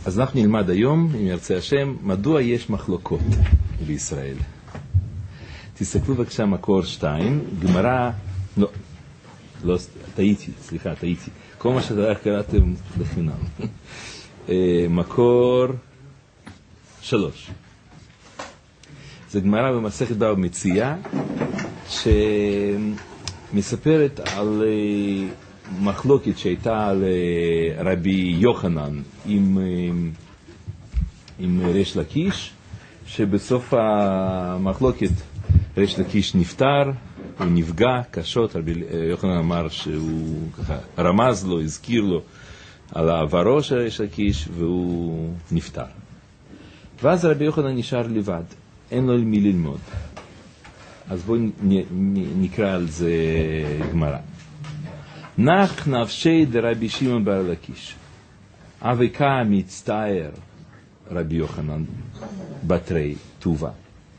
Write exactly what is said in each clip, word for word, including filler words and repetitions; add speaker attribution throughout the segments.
Speaker 1: אז אנחנו נלמד היום, אם ירצה השם, מדוע יש מחלוקות בישראל. תסתכלו בבקשה מקור שתיים, גמרא, לא, לא, טעיתי, סליחה, טעיתי. כל מה שאתה קראתם לחינם. מקור שלוש. זה גמרא במסכת בבא מציעא, שמספרת על מחלוקת שהייתה לרבי יוחנן עם, עם ריש לקיש, שבסוף המחלוקת ריש לקיש נפטר, הוא נפגע קשות. רבי יוחנן אמר שהוא ככה רמז לו, הזכיר לו על העברו של ריש לקיש, והוא נפטר. ואז רבי יוחנן נשאר לבד, אין לו מי ללמוד. אז בואו נקרא על זה גמרא. נח נפשי דרבי שמעון בר לקיש, אבקה מצטער רבי יוחנן בתרי טובה.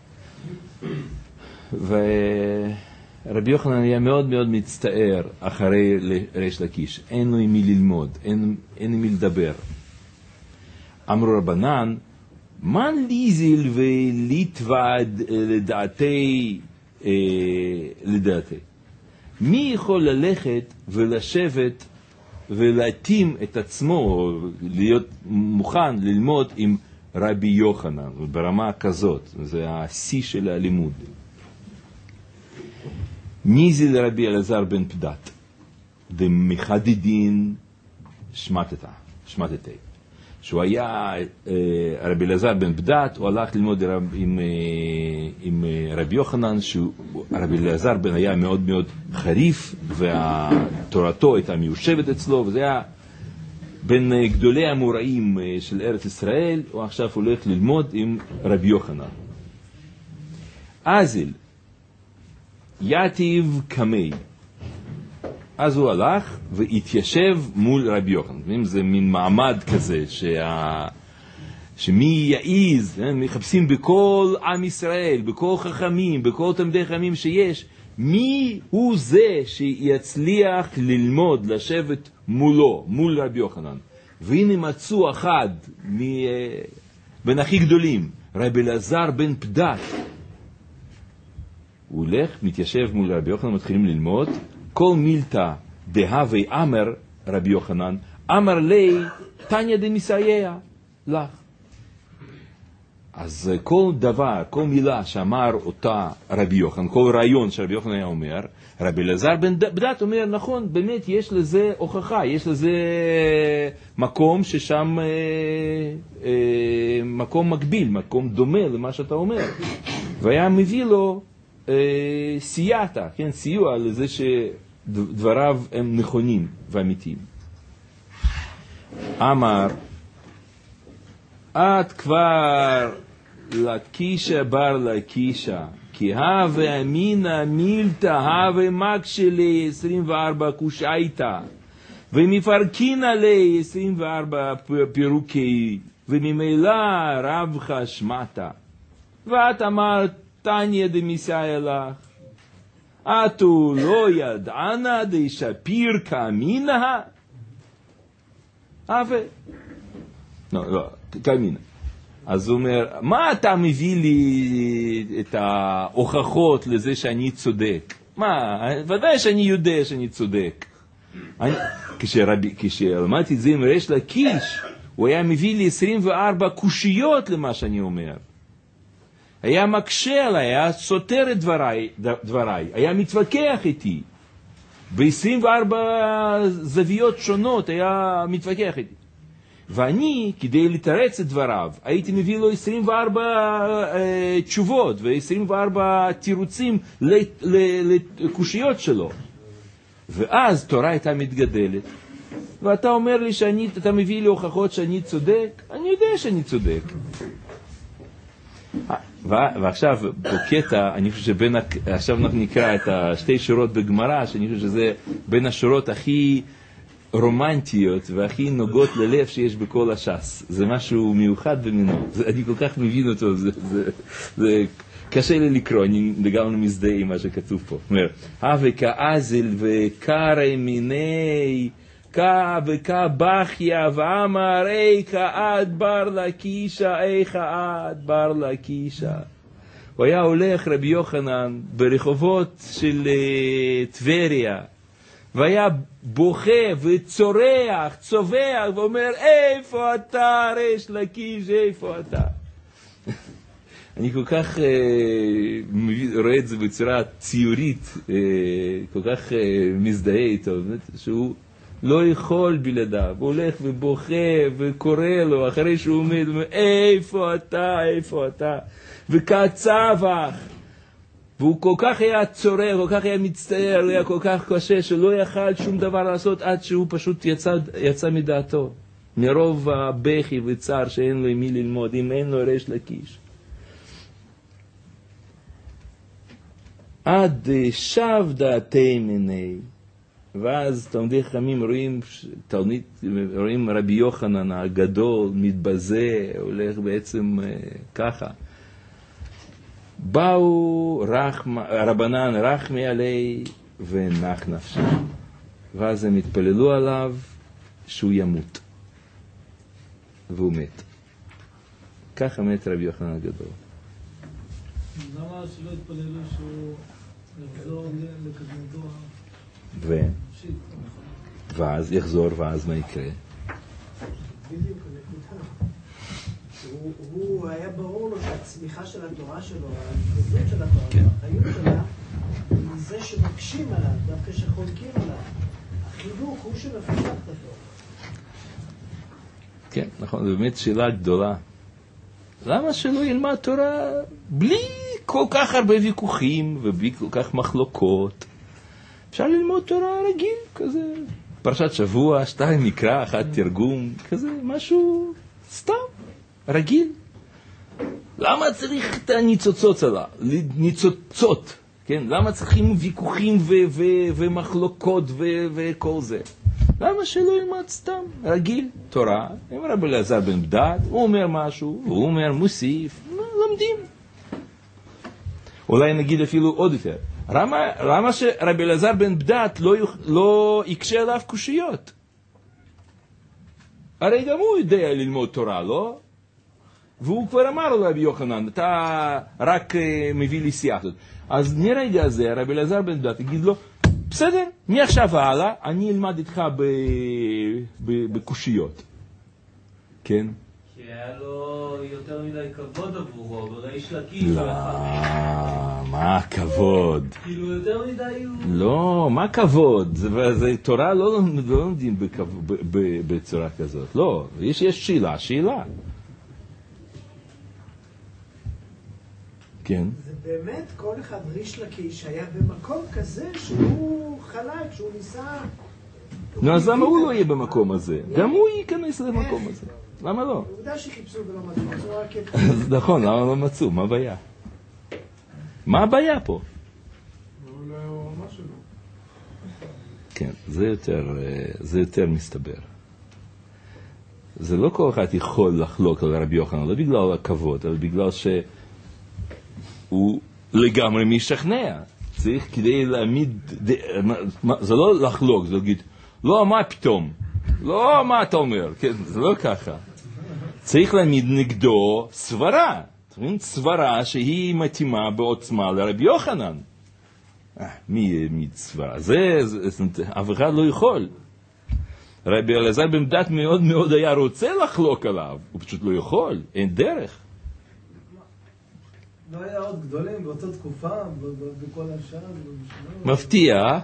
Speaker 1: ורבי יוחנן היה מאוד מאוד מצטער אחרי ריש לקיש, אין לו עם מי ללמוד, אין, אין עם מי לדבר. אמרו רבנן, מן ליזיל וליטבד לדעתי, אה, לדעתי. מי יכול ללכת ולשבת ולהתאים את עצמו, להיות מוכן ללמוד עם רבי יוחנן, ברמה כזאת, זה השיא של הלימוד. ניזיל רבי אלעזר בן פדת, דמחדדין שמטתה, שמטתה. שהוא היה רבי אלעזר בן פדת, הוא הלך ללמוד עם, עם רבי יוחנן, רבי אלעזר בן היה מאוד מאוד חריף, ותורתו הייתה מיושבת אצלו, וזה היה בין גדולי המוראים של ארץ ישראל. הוא עכשיו הולך ללמוד עם רבי יוחנן. אזיל יתיב קמי, אז הוא הלך והתיישב מול רבי יוחנן. זה מין מעמד כזה שה... שמי יעיז, מחפשים בכל עם ישראל, בכל חכמים, בכל תלמידי חכמים שיש, מי הוא זה שיצליח ללמוד, לשבת מולו, מול רבי יוחנן. והנה מצאו אחד בין הכי גדולים, רבי אלעזר בן פדת. הוא הולך, מתיישב מול רבי יוחנן, מתחילים ללמוד. כל מילתא דהווי אמר רבי יוחנן, אמר לי תניא דמסייע לך. אז כל דבר, כל מילה שאמר אותה רבי יוחנן, כל רעיון שרבי יוחנן היה אומר, רבי אלעזר בן פדת אומר, נכון, באמת יש לזה הוכחה, יש לזה מקום ששם, אה, אה, מקום מקביל, מקום דומה למה שאתה אומר. והיה מביא לו אה, סייעתא, כן, סיוע לזה שדבריו הם נכונים ואמיתיים. אמר, את כבר לקישה בר לקישה, כי הווה אמינא מילתא הווה מקשה לי עשרים וארבע קושייתא, ומפרקינא לי עשרים וארבע פירוקי, וממילא רבך שמטה. ואת אמרת תניא דמסייע לך, אתו לא ידענה דשפיר כאמינא הווה. לא, לא, כאמינא. אז הוא אומר, מה אתה מביא לי את ההוכחות לזה שאני צודק? מה, ודאי שאני יודע שאני צודק. כשלמדתי את זה עם ריש לקיש, הוא היה מביא לי עשרים וארבע קושיות למה שאני אומר. היה מקשה עליי, היה סותר את דבריי, דבריי, היה מתווכח איתי. ב-עשרים וארבע זוויות שונות היה מתווכח איתי. ואני, כדי לתרץ את דבריו, הייתי מביא לו עשרים וארבע אה, תשובות ו-עשרים וארבע תירוצים לקושיות שלו. ואז תורה הייתה מתגדלת. ואתה אומר לי שאתה מביא לי הוכחות שאני צודק? אני יודע שאני צודק. ועכשיו בקטע, אני חושב שבין, עכשיו אנחנו נקרא את השתי שורות בגמרא, שאני חושב שזה בין השורות הכי רומנטיות והכי נוגעות ללב שיש בכל הש"ס. זה משהו מיוחד במינו. אני כל כך מבין אותו, זה, זה, זה קשה לי לקרוא, אני לגמרי מזדהה עם מה שכתוב פה. אומר, הווה כאזיל וקרא מיני כה וכה בכיה ואמר איכה את בר לקישה, איכה את בר לקישה. הוא היה הולך רבי יוחנן ברחובות של טבריה, והיה בוכה וצורח, צובח, ואומר, איפה אתה, ריש לקיש, איפה אתה? אני כל כך אה, רואה את זה בצורה ציורית, אה, כל כך אה, מזדהה איתו, שהוא לא יכול בלעדיו, הוא הולך ובוכה וקורא לו, אחרי שהוא עומד, אומר, איפה אתה, איפה אתה? וכצבח, והוא כל כך היה צורר, כל כך היה מצטער, הוא היה כל כך קשה, שלא יכל שום דבר לעשות עד שהוא פשוט יצא, יצא מדעתו. מרוב הבכי וצער שאין לו עם מי ללמוד, אם אין לו ריש לקיש. עד שב דעתי מני, ואז תלמידי חכמים רואים, תלמיד, רואים רבי יוחנן הגדול, מתבזה, הולך בעצם ככה. באו רחמ, רבנן רחמי עלי ונח נפשי. ואז הם התפללו עליו שהוא ימות. והוא מת. ככה מת רבי יוחנן הגדול.
Speaker 2: למה שלא התפללו שהוא יחזור לקדמותו?
Speaker 1: ו? ואז יחזור, ואז מה יקרה?
Speaker 3: בדיוק, הנקודה. הוא היה ברור לו שהצמיחה של התורה שלו, ההתגזות של התורה, החיות שלה, זה שמקשים עליו, דווקא שחולקים עליו. החינוך הוא שמפתח את התורה.
Speaker 1: כן, נכון, זו באמת שאלה גדולה. למה שלא ילמד תורה בלי כל כך הרבה ויכוחים ובלי כל כך מחלוקות? אפשר ללמוד תורה רגיל, כזה, פרשת שבוע, שתיים מקרא, אחד תרגום, כזה, משהו סתם, רגיל. למה צריך את הניצוצות עליו? ניצוצות, כן? למה צריכים ויכוחים ו- ו- ומחלוקות ו- וכל זה? למה שלא ילמד סתם, רגיל, תורה? עם רבי אלעזר בן בדד, הוא אומר משהו, הוא אומר מוסיף, לומדים. אולי נגיד אפילו עוד יותר. למה, למה שרבי אלעזר בן בדד לא, לא יקשה עליו קושיות? הרי גם הוא יודע ללמוד תורה, לא? והוא כבר אמר לו רבי יוחנן, אתה רק uh, מביא לי סייחת. אז נרגע זה, רבי אלעזר בן בדד יגיד לו, בסדר, מעכשיו הלאה, אני אלמד איתך ב, ב, בקושיות. כן?
Speaker 2: כי היה לו יותר מדי כבוד עבורו, וריש לקיש.
Speaker 1: לא, מה הכבוד?
Speaker 2: כאילו יותר מדי הוא...
Speaker 1: לא, מה כבוד? זה, זה תורה לא לומדים בצורה כזאת. לא, יש, יש שאלה, שאלה. כן.
Speaker 3: זה באמת כל אחד ריש לקיש היה במקום כזה שהוא חלק, שהוא ניסה...
Speaker 1: נו, אז למה הוא לא יהיה במקום הזה? גם הוא ייכנס למקום הזה. למה לא?
Speaker 3: עובדה שחיפשו ולא מצאו, רק את...
Speaker 1: אז נכון, למה לא מצאו? מה הבעיה? מה הבעיה פה? כן, זה יותר, זה יותר מסתבר. זה לא כל אחד יכול לחלוק על רבי יוחנן, לא בגלל הכבוד, אלא בגלל שהוא לגמרי משכנע. צריך כדי להעמיד, זה לא לחלוק, זה להגיד, לא, מה פתאום? לא, מה אתה אומר? כן, זה לא ככה. צריך להעמיד נגדו סברה. סברה שהיא מתאימה בעוצמה לרבי יוחנן. מי העמיד סברה? זה, אף אחד לא יכול. רבי אלעזר בן בדד מאוד מאוד היה רוצה לחלוק עליו, הוא פשוט לא יכול, אין דרך.
Speaker 2: לא היה עוד גדולים באותה תקופה, בכל השעה?
Speaker 1: מפתיע.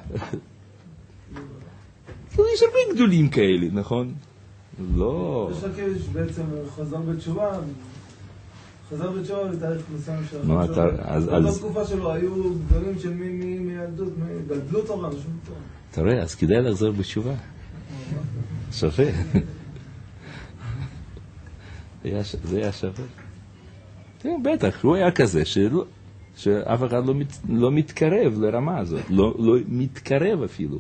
Speaker 1: יש הרבה גדולים כאלה, נכון? לא.
Speaker 2: ריש לקיש בעצם הוא חזר בתשובה, חזר בתשובה בתאריך מסוים של...
Speaker 1: נו, אתה...
Speaker 2: באותה תקופה שלו היו גדולים של מי מילדות, גדלו תורה, שום תורה.
Speaker 1: תראה, אז כדאי לחזור בתשובה. שווה. זה היה שווה. כן, בטח, הוא היה כזה שלא, שאף אחד לא, מת, לא מתקרב לרמה הזאת, לא, לא מתקרב אפילו.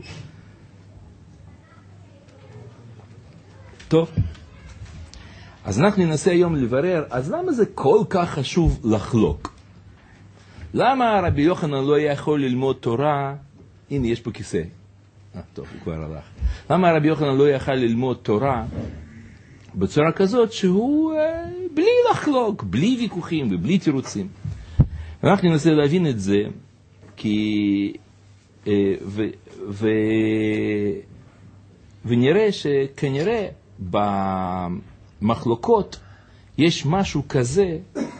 Speaker 1: טוב, אז אנחנו ננסה היום לברר, אז למה זה כל כך חשוב לחלוק? למה רבי יוחנן לא היה יכול ללמוד תורה? הנה, יש פה כיסא. אה, טוב, הוא כבר הלך. למה רבי יוחנן לא יכל ללמוד תורה בצורה כזאת שהוא אה, בלי לחלוק, בלי ויכוחים ובלי תירוצים? אנחנו ננסה להבין את זה, כי אה, ו, ו, ונראה שכנראה במחלוקות יש משהו כזה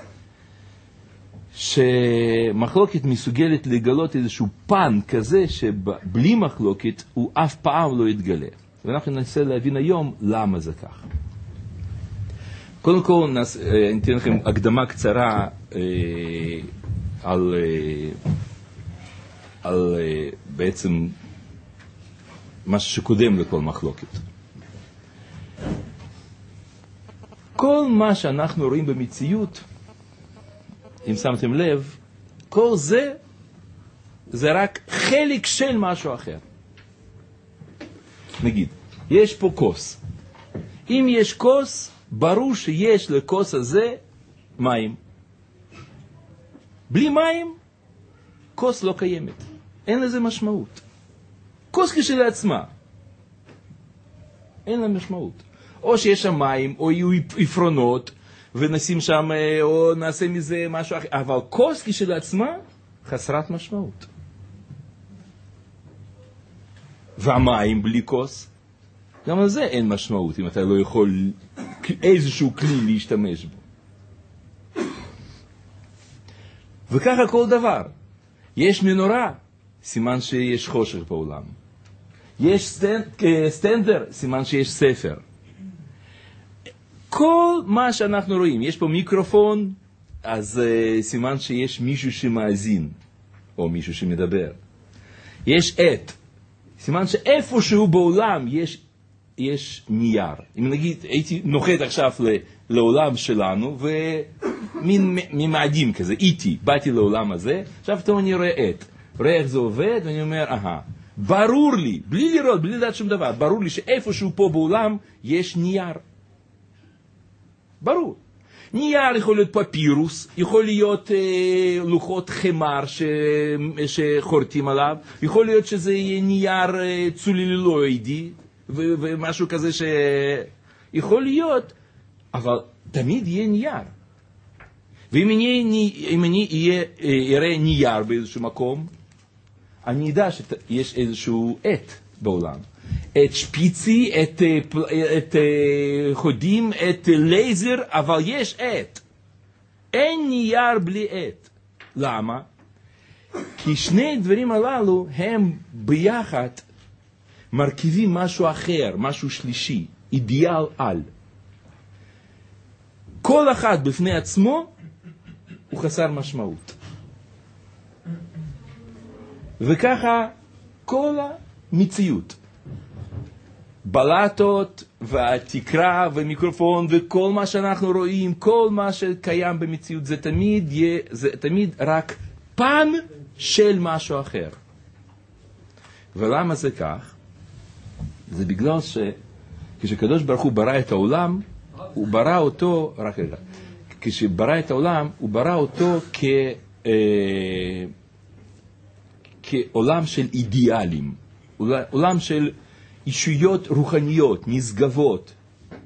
Speaker 1: שמחלוקת מסוגלת לגלות איזשהו פן כזה שבלי מחלוקת הוא אף פעם לא יתגלה. ואנחנו ננסה להבין היום למה זה כך. קודם כל נס... אני אתן לכם הקדמה קצרה אה, על, אה, על אה, בעצם משהו שקודם לכל מחלוקת. כל מה שאנחנו רואים במציאות, אם שמתם לב, כל זה, זה רק חלק של משהו אחר. נגיד, יש פה כוס. אם יש כוס, ברור שיש לכוס הזה מים. בלי מים, כוס לא קיימת. אין לזה משמעות. כוס כשלעצמה, אין לה משמעות. או שיש שם מים, או יהיו עפרונות, ונשים שם, או נעשה מזה משהו אחר. אבל כוס כשלעצמה, חסרת משמעות. והמים בלי כוס, גם על זה אין משמעות, אם אתה לא יכול איזשהו כלי להשתמש בו. וככה כל דבר. יש מנורה, סימן שיש חושך בעולם. יש סטנד, סטנדר, סימן שיש ספר. כל מה שאנחנו רואים, יש פה מיקרופון, אז uh, סימן שיש מישהו שמאזין, או מישהו שמדבר. יש עת, סימן שאיפשהו בעולם יש, יש נייר. אם נגיד, הייתי נוחת עכשיו לעולם שלנו, ומין ממאדים כזה, איתי, באתי לעולם הזה, עכשיו פתאום אני רואה עת. רואה איך זה עובד, ואני אומר, אהה, ברור לי, בלי לראות, בלי לדעת שום דבר, ברור לי שאיפשהו פה בעולם יש נייר. ברור. נייר יכול להיות פפירוס, יכול להיות אה, לוחות חמר ש... שחורטים עליו, יכול להיות שזה יהיה נייר אה, צולילואידי, ו... ומשהו כזה ש... יכול להיות, אבל תמיד יהיה נייר. ואם אני, אם אני יהיה, יראה נייר באיזשהו מקום, אני יודע שיש איזשהו עת בעולם. את שפיצי, את, את חודים, את לייזר, אבל יש עת. אין נייר בלי עת. למה? כי שני דברים הללו הם ביחד מרכיבים משהו אחר, משהו שלישי, אידיאל על. כל אחד בפני עצמו הוא חסר משמעות. וככה כל המציאות. בלטות והתקרה ומיקרופון וכל מה שאנחנו רואים, כל מה שקיים במציאות, זה תמיד, יהיה, זה תמיד רק פן של משהו אחר. ולמה זה כך? זה בגלל שכשקדוש ברוך הוא ברא את העולם, הוא ברא אותו, רק רגע, כשברא את העולם, הוא ברא אותו כ, אה, כעולם של אידיאלים, עולם של אישויות רוחניות, נשגבות.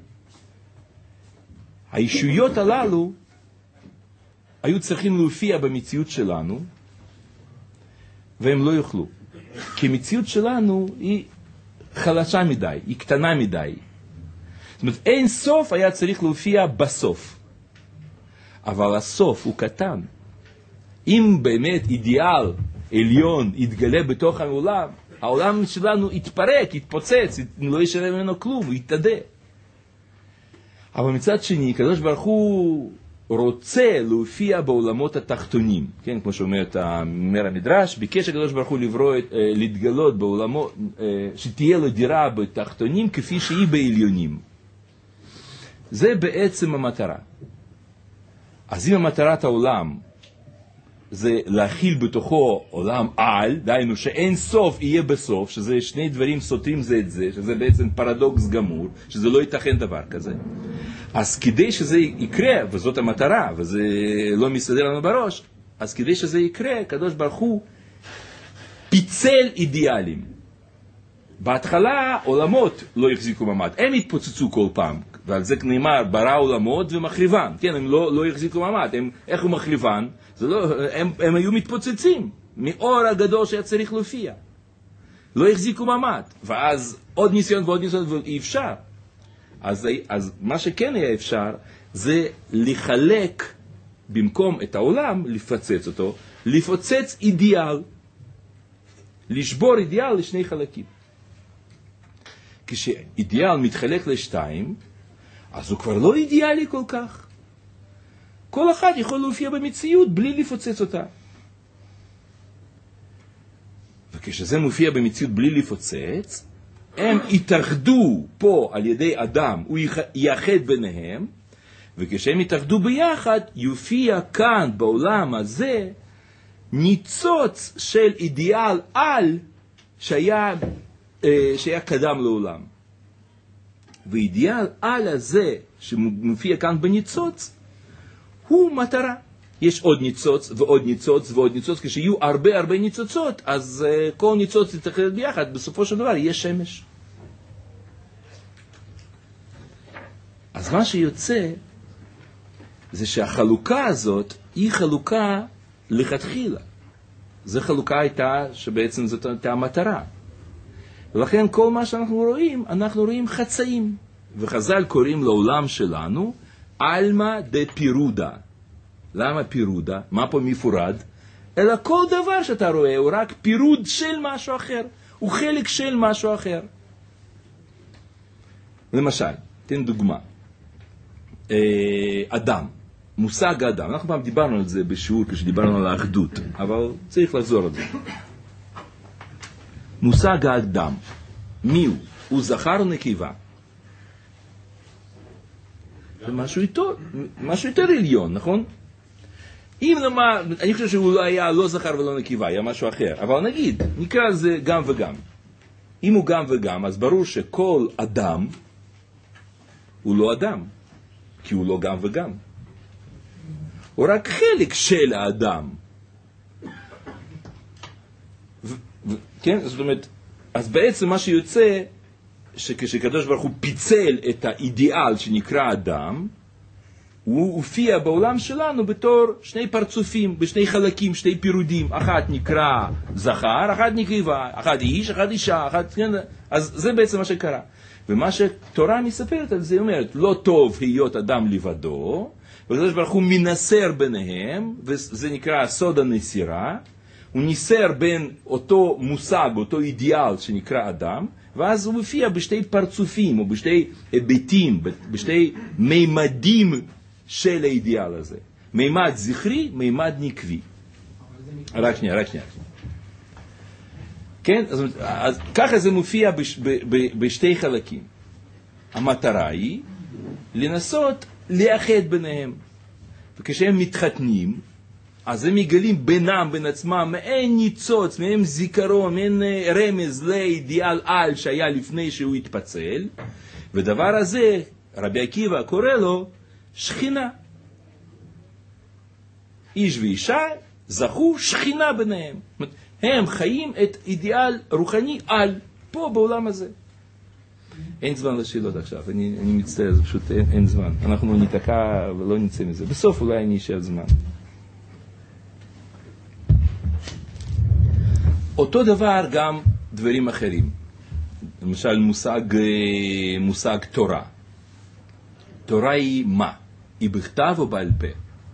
Speaker 1: האישויות הללו היו צריכים להופיע במציאות שלנו, והם לא יוכלו. כי המציאות שלנו היא חלשה מדי, היא קטנה מדי. זאת אומרת, אין סוף היה צריך להופיע בסוף. אבל הסוף הוא קטן. אם באמת אידיאל עליון יתגלה בתוך העולם, העולם שלנו יתפרק, יתפוצץ, לא ישאר ממנו כלום, הוא יתאדה. אבל מצד שני, קדוש ברוך הוא רוצה להופיע בעולמות התחתונים. כן, כמו שאומר המדרש, ביקש הקדוש ברוך הוא לברוא, להתגלות בעולמות, שתהיה לו דירה בתחתונים כפי שהיא בעליונים. זה בעצם המטרה. אז אם המטרת העולם זה להכיל בתוכו עולם על, דהיינו שאין סוף יהיה בסוף, שזה שני דברים סותרים זה את זה, שזה בעצם פרדוקס גמור, שזה לא ייתכן דבר כזה. אז כדי שזה יקרה, וזאת המטרה, וזה לא מסתדר לנו בראש, אז כדי שזה יקרה, הקדוש ברוך הוא פיצל אידיאלים. בהתחלה עולמות לא החזיקו מעמד, הם התפוצצו כל פעם, ועל זה נאמר ברא עולמות ומחריבן, כן, הם לא, לא החזיקו מעמד, הם, איך הוא מחריבן? זה לא, הם, הם היו מתפוצצים מאור הגדול שהיה צריך להופיע, לא החזיקו מעמד, ואז עוד ניסיון ועוד ניסיון ואי אפשר. אז, אז מה שכן היה אפשר זה לחלק במקום את העולם, לפצץ אותו, לפוצץ אידיאל, לשבור אידיאל לשני חלקים. כשאידיאל מתחלק לשתיים, אז הוא כבר לא אידיאלי כל כך. כל אחד יכול להופיע במציאות בלי לפוצץ אותה. וכשזה מופיע במציאות בלי לפוצץ, הם יתאחדו פה על ידי אדם, הוא יאחד ביניהם, וכשהם יתאחדו ביחד, יופיע כאן בעולם הזה ניצוץ של אידיאל על שהיה, שהיה קדם לעולם. ואידיאל על הזה שמופיע כאן בניצוץ, הוא מטרה. יש עוד ניצוץ ועוד ניצוץ ועוד ניצוץ, כשיהיו הרבה הרבה ניצוצות, אז uh, כל ניצוץ יתאחד ביחד, בסופו של דבר יהיה שמש. אז מה שיוצא, זה שהחלוקה הזאת היא חלוקה לכתחילה. זו חלוקה הייתה שבעצם זאת הייתה המטרה. ולכן כל מה שאנחנו רואים, אנחנו רואים חצאים. וחז"ל קוראים לעולם שלנו, אלמה דה פירודה. למה פירודה? מה פה מפורד? אלא כל דבר שאתה רואה הוא רק פירוד של משהו אחר. הוא חלק של משהו אחר. למשל, תן דוגמה. אדם. מושג אדם. אנחנו פעם דיברנו על זה בשיעור כשדיברנו על האחדות. אבל צריך לחזור על זה. מושג האדם. מי הוא? הוא זכר או נקבה? זה משהו יותר, משהו יותר עליון, נכון? אם למה, אני חושב שהוא לא היה לא זכר ולא נקבה, היה משהו אחר. אבל נגיד, נקרא זה גם וגם. אם הוא גם וגם, אז ברור שכל אדם הוא לא אדם, כי הוא לא גם וגם. הוא רק חלק של האדם. ו- ו- כן? זאת אומרת, אז בעצם מה שיוצא, שכשקדוש ברוך הוא פיצל את האידיאל שנקרא אדם, הוא הופיע בעולם שלנו בתור שני פרצופים, בשני חלקים, שני פירודים. אחת נקרא זכר, אחת נקבה, אחת איש, אחת אישה, אחת... אז זה בעצם מה שקרה. ומה שתורה מספרת על זה, היא אומרת, לא טוב להיות אדם לבדו, וקדוש ברוך הוא מנסר ביניהם, וזה נקרא סוד הנסירה, הוא ניסר בין אותו מושג, אותו אידיאל שנקרא אדם, ואז הוא מופיע בשתי פרצופים, או בשתי היבטים, בשתי מימדים של האידיאל הזה. מימד זכרי, מימד נקבי. רק שנייה, רק שנייה. כן? אז, אז ככה זה מופיע בש, ב, ב, בשתי חלקים. המטרה היא לנסות לאחד ביניהם. וכשהם מתחתנים, אז הם מגלים בינם, בין עצמם, מעין ניצוץ, מעין זיכרון, מעין רמז לאידיאל על שהיה לפני שהוא התפצל, ודבר הזה, רבי עקיבא קורא לו שכינה. איש ואישה זכו שכינה ביניהם. הם חיים את אידיאל רוחני על, פה בעולם הזה. אין זמן לשאלות עכשיו, אני, אני מצטער, זה פשוט אין, אין זמן. אנחנו ניתקע ולא נצא מזה. בסוף אולי אני אשאר זמן. אותו דבר גם דברים אחרים. למשל מושג, מושג תורה. תורה היא מה? היא בכתב או בעל פה?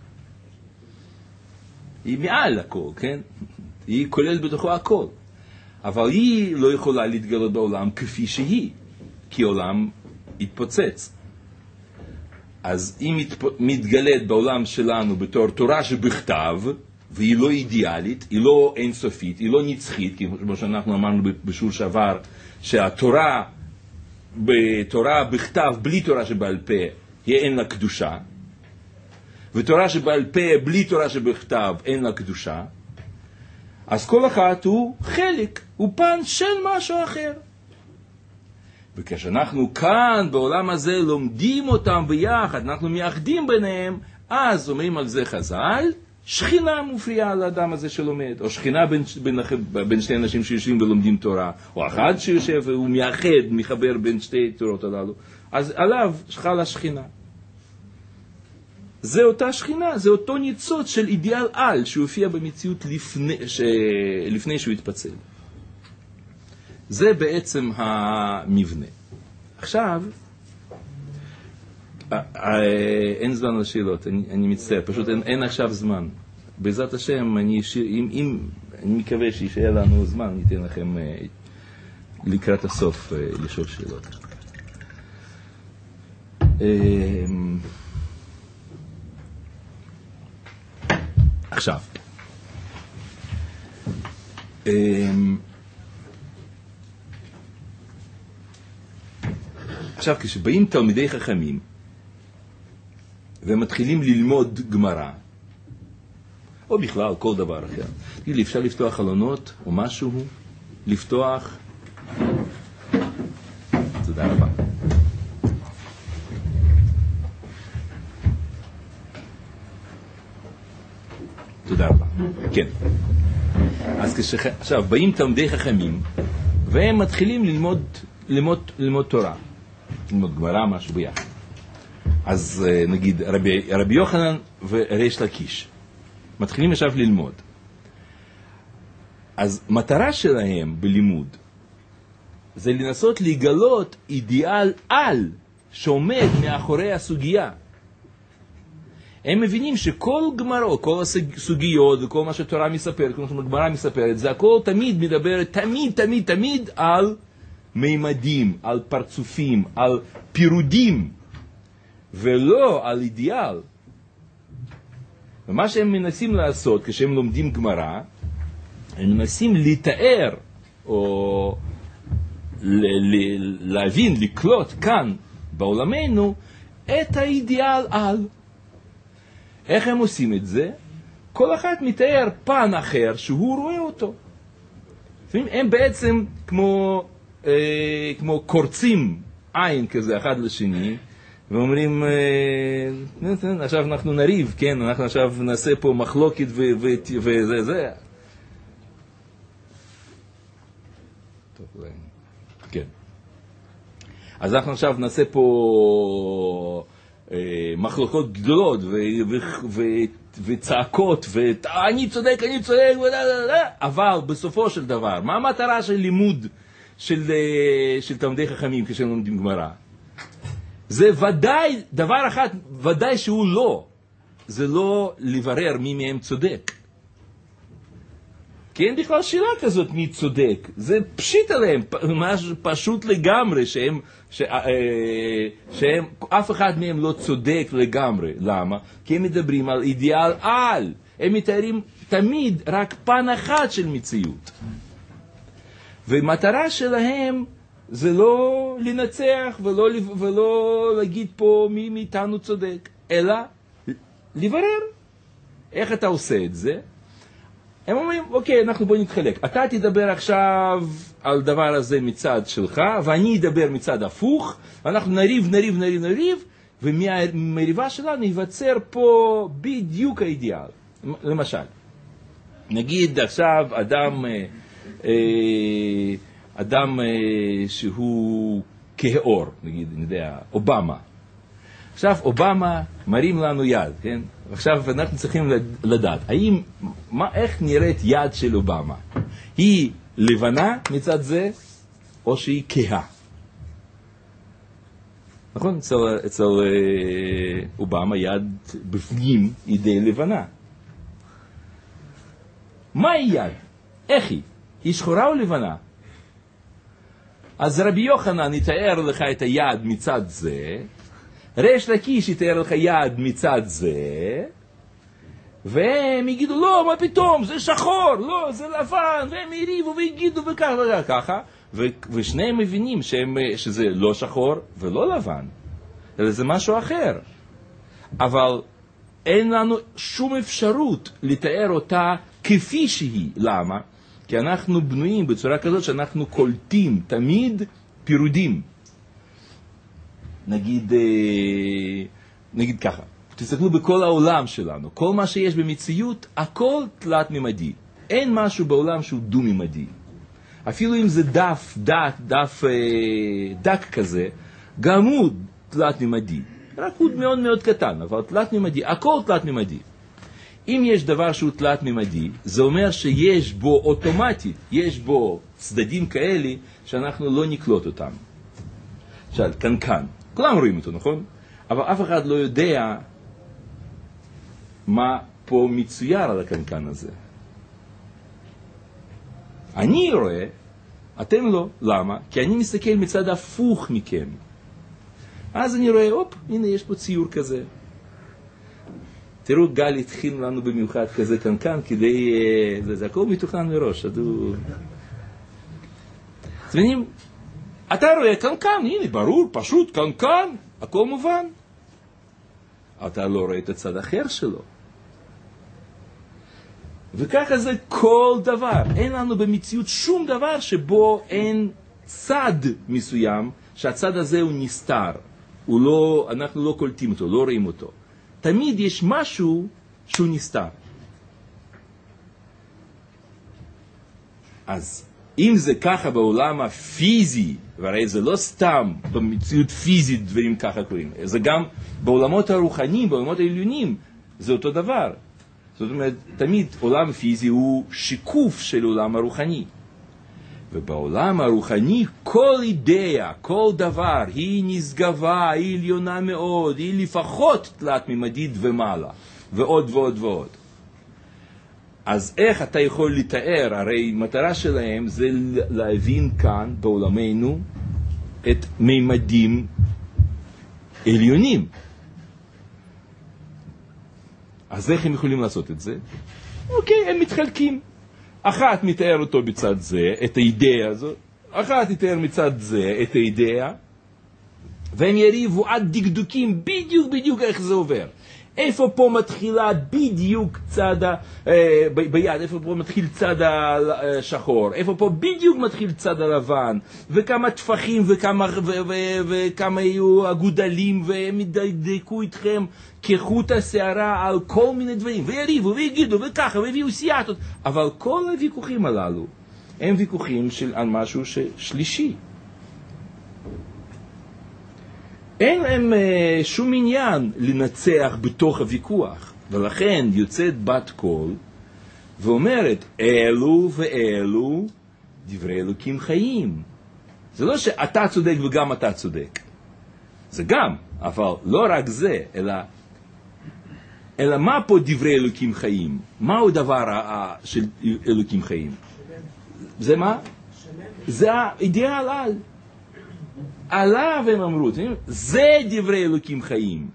Speaker 1: היא מעל הכל, כן? היא כוללת בתוכו הכל. אבל היא לא יכולה להתגלות בעולם כפי שהיא, כי העולם התפוצץ. אז היא מת, מתגלית בעולם שלנו בתור תורה שבכתב, והיא לא אידיאלית, היא לא אינסופית, היא לא נצחית, כמו שאנחנו אמרנו בשיעור שעבר, שהתורה בתורה בכתב בלי תורה שבעל פה, היא אין לה קדושה, ותורה שבעל פה בלי תורה שבכתב אין לה קדושה, אז כל אחד הוא חלק, הוא פן של משהו אחר. וכשאנחנו כאן בעולם הזה לומדים אותם ביחד, אנחנו מייחדים ביניהם, אז אומרים על זה חז"ל, שכינה מופיעה לאדם הזה שלומד, או שכינה בין, בין, בין שני אנשים שיושבים ולומדים תורה, או אחד שיושב והוא מייחד, מחבר בין שתי תורות הללו, אז עליו חלה שכינה. זה אותה שכינה, זה אותו ניצוץ של אידיאל על שהופיע במציאות לפני, ש... לפני שהוא התפצל. זה בעצם המבנה. עכשיו, אין זמן לשאלות, אני, אני מצטער, פשוט אין, אין עכשיו זמן. בעזרת השם, אני, אם, אם, אני מקווה שישאר לנו זמן, אני אתן לכם לקראת הסוף לשאול שאלות. עכשיו, עכשיו כשבאים תלמידי חכמים ומתחילים ללמוד גמרא, או בכלל כל דבר אחר, תגיד לי, אפשר לפתוח חלונות או משהו? לפתוח? תודה רבה. תודה רבה. כן. אז כשח... עכשיו, באים תלמידי חכמים, והם מתחילים ללמוד, ללמוד, ללמוד תורה. ללמוד גמרא, משהו ביחד. אז נגיד, רבי, רבי יוחנן וריש לקיש. מתחילים עכשיו ללמוד. אז מטרה שלהם בלימוד, זה לנסות לגלות אידיאל על, שעומד מאחורי הסוגיה. הם מבינים שכל גמרות, כל הסוגיות וכל מה שתורה מספרת, כל מה שגמרא מספרת, זה הכל תמיד מדבר, תמיד, תמיד, תמיד על מימדים, על פרצופים, על פירודים, ולא על אידיאל. ומה שהם מנסים לעשות כשהם לומדים גמרא, הם מנסים לתאר, או ל- ל- להבין, לקלוט כאן בעולמנו, את האידיאל על. איך הם עושים את זה? כל אחד מתאר פן אחר שהוא רואה אותו. הם בעצם כמו, אה, כמו קורצים עין כזה אחד לשני, ואומרים, אה, עכשיו אנחנו נריב, כן, אנחנו עכשיו נעשה פה מחלוקת ו- ו- וזה זה. טוב, זה... כן. אז אנחנו עכשיו נעשה פה... מחלוקות גדולות וצעקות ואני צודק, אני צודק, אבל בסופו של דבר, מה המטרה של לימוד של תלמידי חכמים כשהם לומדים גמרא? זה ודאי, דבר אחד, ודאי שהוא לא, זה לא לברר מי מהם צודק. כי אין בכלל שאלה כזאת מי צודק, זה פשיט עליהם, משהו פשוט לגמרי, שהם, ש, אה, שהם, אף אחד מהם לא צודק לגמרי. למה? כי הם מדברים על אידיאל על, הם מתארים תמיד רק פן אחד של מציאות. ומטרה שלהם זה לא לנצח ולא, ולא להגיד פה מי מאיתנו צודק, אלא לברר. איך אתה עושה את זה? הם אומרים, אוקיי, אנחנו בוא נתחלק. אתה תדבר עכשיו על דבר הזה מצד שלך, ואני אדבר מצד הפוך, ואנחנו נריב, נריב, נריב, נריב, ומהמריבה שלנו ייווצר פה בדיוק האידיאל. למשל, נגיד עכשיו אדם, אדם שהוא כהאור, נגיד, אני יודע, אובמה. עכשיו אובמה מרים לנו יד, כן? עכשיו אנחנו צריכים לדעת, האם, מה, איך נראית יד של אובמה? היא לבנה מצד זה, או שהיא כהה? נכון? אצל, אצל אה, אובמה יד בפנים היא די לבנה. מהי יד? איך היא? היא שחורה או לבנה? אז רבי יוחנן יתאר לך את היד מצד זה, ריש לקיש יתאר לך יד מצד זה, והם יגידו, לא, מה פתאום, זה שחור, לא, זה לבן, והם יריבו ויגידו וככה וככה, ושניהם מבינים שהם, שזה לא שחור ולא לבן, אלא זה משהו אחר. אבל אין לנו שום אפשרות לתאר אותה כפי שהיא. למה? כי אנחנו בנויים בצורה כזאת שאנחנו קולטים תמיד פירודים. נגיד, נגיד ככה, תסתכלו בכל העולם שלנו, כל מה שיש במציאות, הכל תלת-ממדי. אין משהו בעולם שהוא דו-ממדי. אפילו אם זה דף, דף, דף דק כזה, גם הוא תלת-ממדי. רק הוא מאוד מאוד קטן, אבל תלת-ממדי, הכל תלת-ממדי. אם יש דבר שהוא תלת-ממדי, זה אומר שיש בו אוטומטית, יש בו צדדים כאלה שאנחנו לא נקלוט אותם. עכשיו, קנקן, כולם רואים אותו, נכון? אבל אף אחד לא יודע מה פה מצויר על הקנקן הזה. אני רואה, אתם לא. למה? כי אני מסתכל מצד הפוך מכם. אז אני רואה, אופ, הנה יש פה ציור כזה. תראו, גל התחיל לנו במיוחד כזה קנקן, כדי... זה, זה הכל מתוכנן מראש. אדו... זמנים, אתה רואה קנקן, הנה, ברור, פשוט, קנקן, הכל מובן. אתה לא רואה את הצד אחר שלו. וככה זה כל דבר. אין לנו במציאות שום דבר שבו אין צד מסוים, שהצד הזה הוא נסתר. הוא לא, אנחנו לא קולטים אותו, לא רואים אותו. תמיד יש משהו שהוא נסתר. אז אם זה ככה בעולם הפיזי, והרי זה לא סתם במציאות פיזית דברים ככה קוראים, זה גם בעולמות הרוחניים, בעולמות העליונים, זה אותו דבר. זאת אומרת, תמיד עולם פיזי הוא שיקוף של עולם הרוחני. ובעולם הרוחני כל אידאה, כל דבר, היא נשגבה, היא עליונה מאוד, היא לפחות תלת-ממדית ומעלה, ועוד ועוד ועוד. אז איך אתה יכול לתאר? הרי מטרה שלהם זה להבין כאן בעולמנו את מימדים עליונים. אז איך הם יכולים לעשות את זה? אוקיי, הם מתחלקים. אחת מתאר אותו בצד זה, את האידאה הזאת, אחת מתאר מצד זה, את האידאה, והם יריבו עד דקדוקים בדיוק בדיוק איך זה עובר. איפה פה מתחילה בדיוק צד ה... אה, ב, ביד, איפה פה מתחיל צד השחור, איפה פה בדיוק מתחיל צד הלבן, וכמה טפחים וכמה, ו, ו, ו, וכמה יהיו הגודלים, והם ידקו איתכם כחוט השערה על כל מיני דברים, ויריבו ויגידו וככה, ויביאו סייטות, אבל כל הוויכוחים הללו הם ויכוחים של על משהו שלישי. אין להם uh, שום עניין לנצח בתוך הוויכוח, ולכן יוצאת בת קול ואומרת, אלו ואלו דברי אלוקים חיים. זה לא שאתה צודק וגם אתה צודק, זה גם, אבל לא רק זה, אלא, אלא מה פה דברי אלוקים חיים? מהו דבר uh, של אלוקים חיים? זה מה? זה האידאל על. עליו הם אמרו, זה דברי אלוקים חיים.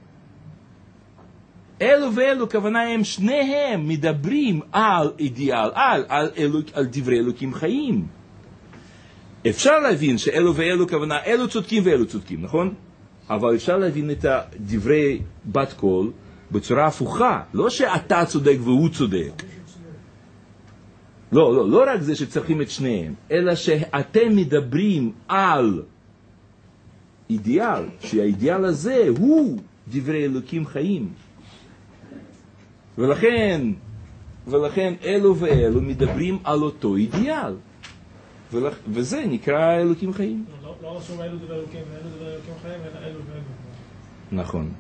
Speaker 1: אלו ואלו, כוונה הם שניהם מדברים על אידיאל, על, על, אלוק, על דברי אלוקים חיים. אפשר להבין שאלו ואלו, כוונה, אלו צודקים ואלו צודקים, נכון? אבל אפשר להבין את דברי בת קול בצורה הפוכה. לא שאתה צודק והוא צודק. לא, לא, לא רק זה שצריכים את שניהם, אלא שאתם מדברים על אידיאל, שהאידיאל הזה הוא דברי אלוקים חיים. ולכן, ולכן אלו ואלו מדברים על אותו אידיאל. ולכ... וזה נקרא אלוקים חיים.
Speaker 4: לא, לא רשום אלו דברי אלוקים, אלו דברי אלוקים חיים, אלא אלו ואלו.
Speaker 1: נכון.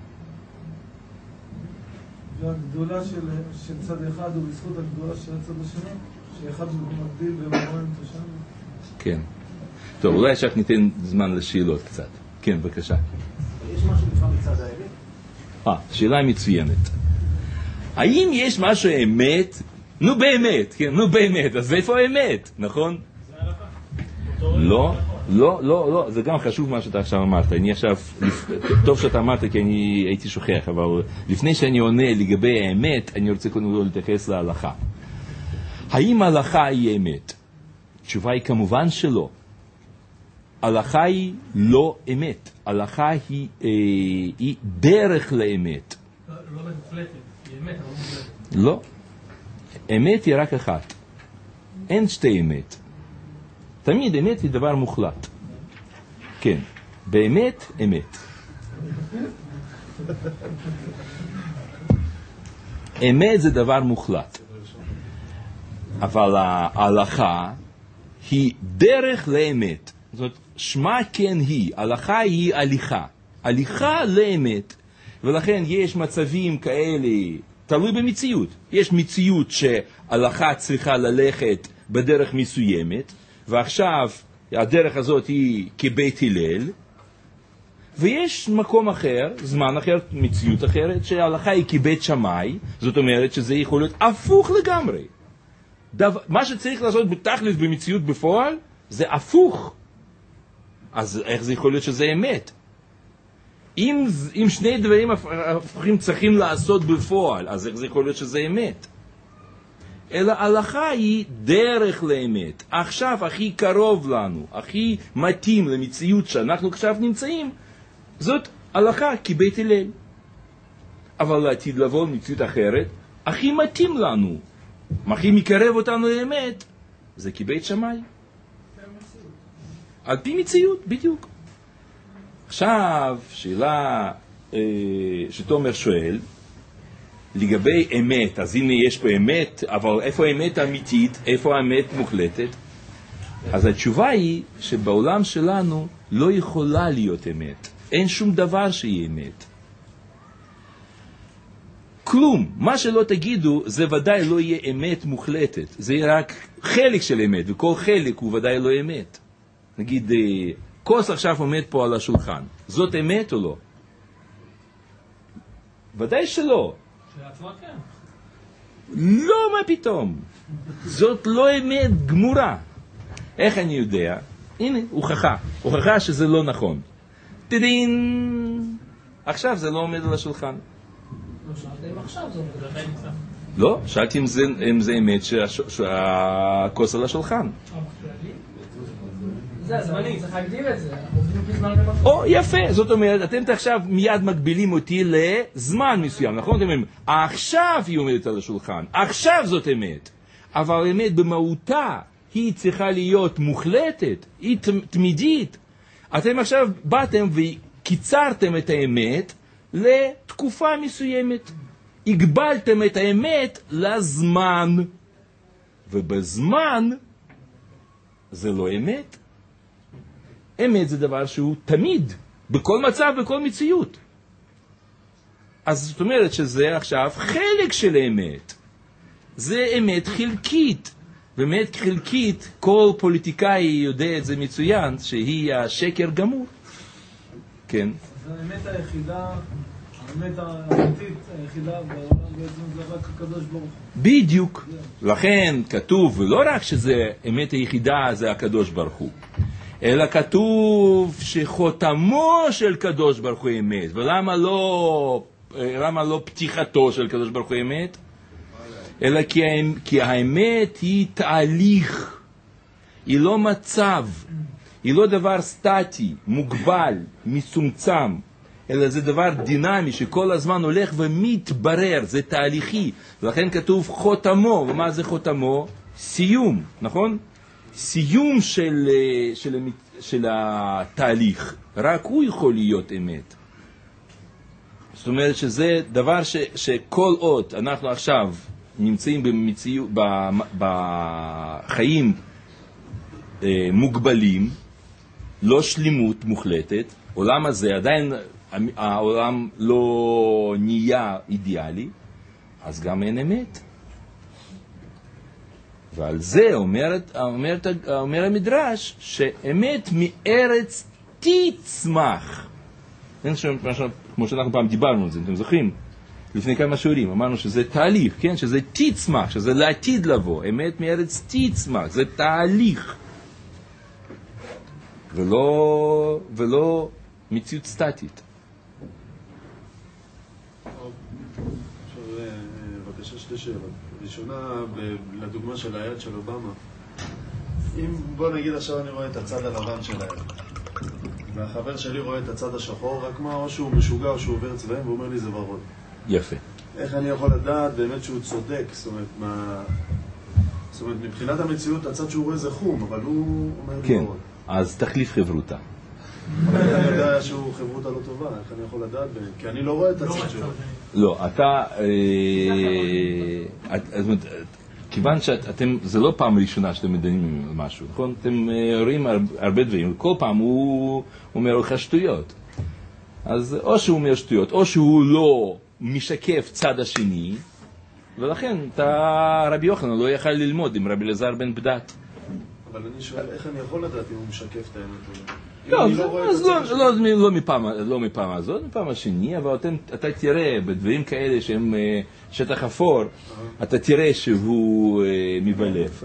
Speaker 2: והגדולה של, של צד אחד הוא בזכות הגדולה של הצד השני, שאחד מבדיל ומראים את השני. כן.
Speaker 1: טוב, אולי עכשיו ניתן זמן לשאלות קצת. כן, בבקשה.
Speaker 3: יש משהו בכלל מצד האמת?
Speaker 1: אה, שאלה מצוינת. האם יש משהו אמת? נו באמת, כן, נו באמת, אז איפה האמת, נכון?
Speaker 4: זה הלכה.
Speaker 1: לא, לא, לא, לא, זה גם חשוב מה שאתה עכשיו אמרת. אני עכשיו, טוב שאתה אמרת כי אני הייתי שוכח, אבל לפני שאני עונה לגבי האמת, אני רוצה קודם כל להתייחס להלכה. האם ההלכה היא אמת? התשובה היא כמובן שלא. הלכה היא לא אמת. הלכה היא, אה, היא דרך לאמת.
Speaker 4: לא, לא מוחלטת, היא אמת, אבל מוחלטת.
Speaker 1: לא. אמת היא רק אחת. אין שתי אמת. תמיד אמת היא דבר מוחלט. כן. באמת, אמת. אמת זה דבר מוחלט. אבל ההלכה היא דרך לאמת. זאת אומרת, שמה כן היא, הלכה היא הליכה. הליכה לאמת. ולכן יש מצבים כאלה, תלוי במציאות. יש מציאות שההלכה צריכה ללכת בדרך מסוימת, ועכשיו הדרך הזאת היא כבית הלל, ויש מקום אחר, זמן אחר, מציאות אחרת, שההלכה היא כבית שמאי, זאת אומרת שזה יכול להיות הפוך לגמרי. דבר, מה שצריך לעשות בתכלס במציאות בפועל, זה הפוך. אז איך זה יכול להיות שזה אמת? אם, אם שני דברים הפוכים צריכים לעשות בפועל, אז איך זה יכול להיות שזה אמת? אלא הלכה היא דרך לאמת. עכשיו הכי קרוב לנו, הכי מתאים למציאות שאנחנו עכשיו נמצאים, זאת הלכה כבית הלל. אבל לעתיד לבוא מציאות אחרת, הכי מתאים לנו, הכי מקרב אותנו לאמת, זה כבית שמאי. על פי מציאות, בדיוק. עכשיו, שאלה אה, שתומר שואל, לגבי אמת, אז הנה יש פה אמת, אבל איפה האמת האמיתית, איפה האמת מוחלטת? אז התשובה היא שבעולם שלנו לא יכולה להיות אמת. אין שום דבר שהיא אמת. כלום, מה שלא תגידו, זה ודאי לא יהיה אמת מוחלטת. זה יהיה רק חלק של אמת, וכל חלק הוא ודאי לא אמת. נגיד, כוס עכשיו עומד פה על השולחן. זאת אמת או לא? ודאי שלא.
Speaker 4: שלעצמה כן.
Speaker 1: לא, מה פתאום? זאת לא אמת גמורה. איך אני יודע? הנה, הוכחה. הוכחה שזה לא נכון. תדין! עכשיו זה לא עומד על השולחן.
Speaker 3: לא שאלת אם עכשיו זה עומד על השולחן.
Speaker 1: לא, שאלתי אם זה, אם זה אמת שהכוס על השולחן.
Speaker 3: זה הזמני, צריך להגדיר את זה. אנחנו עובדים בזמן במקום.
Speaker 1: או, יפה. זאת אומרת, אתם עכשיו מיד מגבילים אותי לזמן מסוים, נכון? אתם אומרים, עכשיו היא עומדת על השולחן, עכשיו זאת אמת. אבל אמת במהותה, היא צריכה להיות מוחלטת, היא תמידית. אתם עכשיו באתם וקיצרתם את האמת לתקופה מסוימת. הגבלתם את האמת לזמן. ובזמן זה לא אמת. אמת זה דבר שהוא תמיד, בכל מצב, בכל מציאות. אז זאת אומרת שזה עכשיו חלק של אמת. זה אמת חלקית. באמת חלקית, כל פוליטיקאי יודע את זה מצוין, שהיא השקר גמור. כן.
Speaker 2: זה האמת היחידה, האמת האמיתית היחידה בעולם בעצם זה רק הקדוש ברוך הוא.
Speaker 1: בדיוק. לכן כתוב, ולא רק שזה אמת היחידה זה הקדוש ברוך הוא, אלא כתוב שחותמו של קדוש ברוך הוא אמת. ולמה לא, למה לא פתיחתו של קדוש ברוך הוא אמת? אלא כי, כי האמת היא תהליך, היא לא מצב, היא לא דבר סטטי, מוגבל, מצומצם, אלא זה דבר דינמי שכל הזמן הולך ומתברר, זה תהליכי. ולכן כתוב חותמו, ומה זה חותמו? סיום, נכון? סיום של, של, של התהליך, רק הוא יכול להיות אמת. זאת אומרת שזה דבר ש, שכל עוד אנחנו עכשיו נמצאים במציאות, בחיים אה, מוגבלים, לא שלימות מוחלטת, עולם הזה עדיין, העולם לא נהיה אידיאלי, אז גם אין אמת. ועל זה אומרת, אומרת, אומר המדרש, שאמת מארץ תצמח. כמו שאנחנו פעם דיברנו על זה, אתם זוכרים? לפני כמה שיעורים אמרנו שזה תהליך, כן? שזה תצמח, שזה לעתיד לבוא. אמת מארץ תצמח, זה תהליך. ולא, ולא מציאות סטטית.
Speaker 5: עכשיו, בבקשה שתי שאלות. ראשונה, לדוגמה של היד של אובמה. אם, בוא נגיד עכשיו אני רואה את הצד הלבן של היד. והחבר שלי רואה את הצד השחור, רק מה, או שהוא משוגע או שהוא עובר צבעים, ואומר לי זה ורוד.
Speaker 1: יפה.
Speaker 5: איך אני יכול לדעת באמת שהוא צודק? זאת אומרת, מה... זאת אומרת, מבחינת המציאות, הצד שהוא רואה זה חום, אבל הוא אומר לי
Speaker 1: כן,
Speaker 5: ורוד.
Speaker 1: אז תחליף חברותה.
Speaker 5: אבל אני יודע שהוא חברות לא טובה, איך אני יכול לדעת? כי אני לא רואה את הצד שלו.
Speaker 1: לא, אתה... כיוון שאתם, זה לא פעם ראשונה שאתם מדברים משהו, נכון? אתם רואים הרבה דברים, כל פעם הוא אומר לך שטויות. אז או שהוא אומר שטויות, או שהוא לא משקף צד השני, ולכן אתה, רבי יוחנן לא יכל ללמוד עם רבי אלעזר בן בדעת.
Speaker 5: אבל אני שואל, איך אני יכול לדעת אם הוא משקף את האמת?
Speaker 1: לא לא מפעם הזאת, מפעם השני, אבל אתה תראה בדברים כאלה שהם שטח אפור, אתה תראה שהוא מבלף.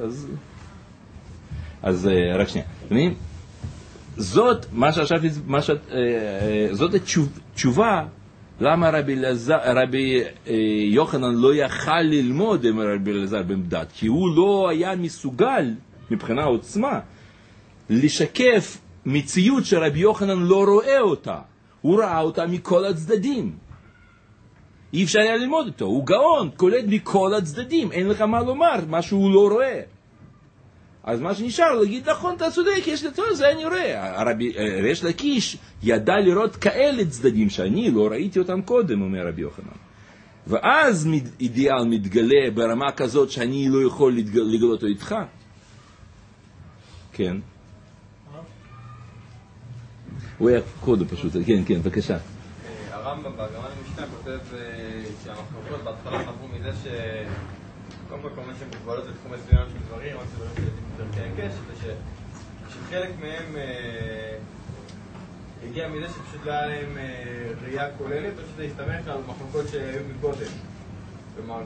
Speaker 1: אז רק שנייה. זאת, מה שעכשיו, זאת התשובה, למה רבי יוחנן לא יכל ללמוד עם רבי אלעזר בן בדעת, כי הוא לא היה מסוגל, מבחינה עוצמה, לשקף מציאות שרבי יוחנן לא רואה אותה. הוא ראה אותה מכל הצדדים. אי אפשר היה ללמוד אותו. הוא גאון, קולט מכל הצדדים. אין לך מה לומר, מה שהוא לא רואה. אז מה שנשאר, להגיד, נכון, אתה צודק, יש לי טוב, זה אני רואה. הרבי, ריש לקיש ידע לראות כאלה צדדים שאני לא ראיתי אותם קודם, אומר רבי יוחנן. ואז אידיאל מתגלה ברמה כזאת שאני לא יכול לגלות אותו איתך. כן. הוא היה קודם פשוט, כן, כן, בבקשה.
Speaker 6: הרמב"ם בגמרא למשנה כותב שהמחלוקות בהתחלה נבעו מזה ש... קודם כל כמובן שהן מוגבלות לתחום מסוים של דברים, או שדברים של דרכי היקש, ושחלק מהם הגיע מזה שפשוט לא היה להם ראייה כוללת, או שזה הסתמך על מחלוקות שהיו מקודם. כלומר,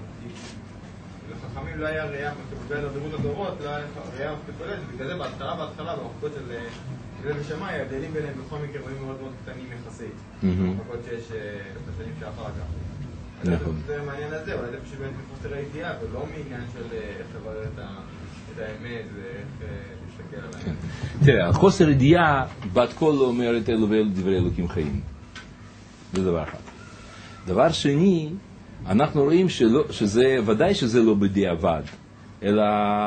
Speaker 6: לחכמים לא היה ראייה, בין הדמות הדורות, לא היה ראייה כוללת, ובגלל זה בהתחלה בהתחלה, במחלוקות של... זה בשמי, ההבדלים ביניהם בכל מקרה רואים מאוד מאוד קטנים יחסית. במחלוקות שיש בשנים שאחר כך.
Speaker 1: נכון.
Speaker 6: זה מעניין הזה, אולי זה פשוט באמת מחוסר הידיעה, ולא מעניין של איך לברר את האמת ואיך להסתכל על האמת.
Speaker 1: תראה, חוסר ידיעה, בת קול לא אומרת אלו ואלו דברי אלוקים חיים. זה דבר אחד. דבר שני, אנחנו רואים שזה, ודאי שזה לא בדיעבד, אלא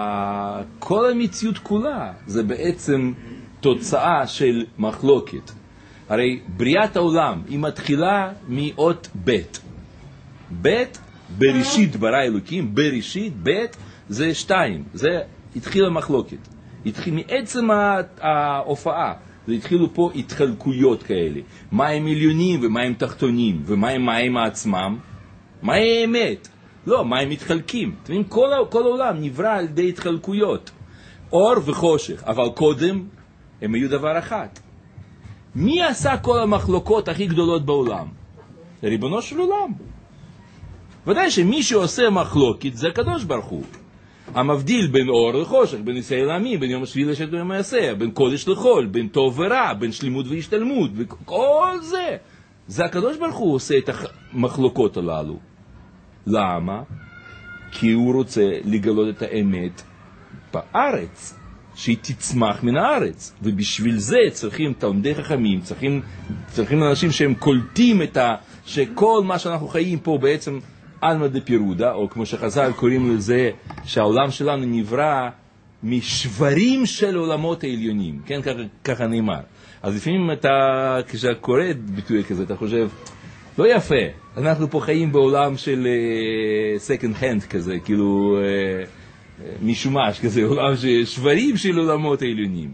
Speaker 1: כל המציאות כולה זה בעצם תוצאה של מחלוקת. הרי בריאת העולם היא מתחילה מאות בית. בית, בראשית ברא אלוקים, בראשית, בית, זה שתיים. זה התחיל המחלוקת. התחיל מעצם ההופעה. זה התחילו פה התחלקויות כאלה. מה הם עליונים ומה הם תחתונים, ומה הם מים עצמם. מה האמת? לא, מה הם מתחלקים. כל, כל העולם נברא על ידי התחלקויות. אור וחושך. אבל קודם הם היו דבר אחת. מי עשה כל המחלוקות הכי גדולות בעולם? ריבונו של עולם. ודאי שמי שעושה מחלוקת זה הקדוש ברוך הוא. המבדיל בין אור לחושך, בין ישראל לעמים, בין יום השביעי לשבת ויום העשר, בין קודש לחול, בין טוב ורע, בין שלימות והשתלמות, וכל זה. זה הקדוש ברוך הוא עושה את המחלוקות הללו. למה? כי הוא רוצה לגלות את האמת בארץ, שהיא תצמח מן הארץ. ובשביל זה צריכים תלמידי חכמים, צריכים, צריכים אנשים שהם קולטים את ה... שכל מה שאנחנו חיים פה בעצם עלמא דפירודה, או כמו שחז"ל קוראים לזה, שהעולם שלנו נברא משברים של עולמות העליונים. כן, ככה, ככה נאמר. אז לפעמים אתה, כשאתה קורא ביטוי כזה, אתה חושב, לא יפה, אנחנו פה חיים בעולם של uh, second hand כזה, כאילו uh, משומש כזה, עולם של שברים של עולמות העליונים.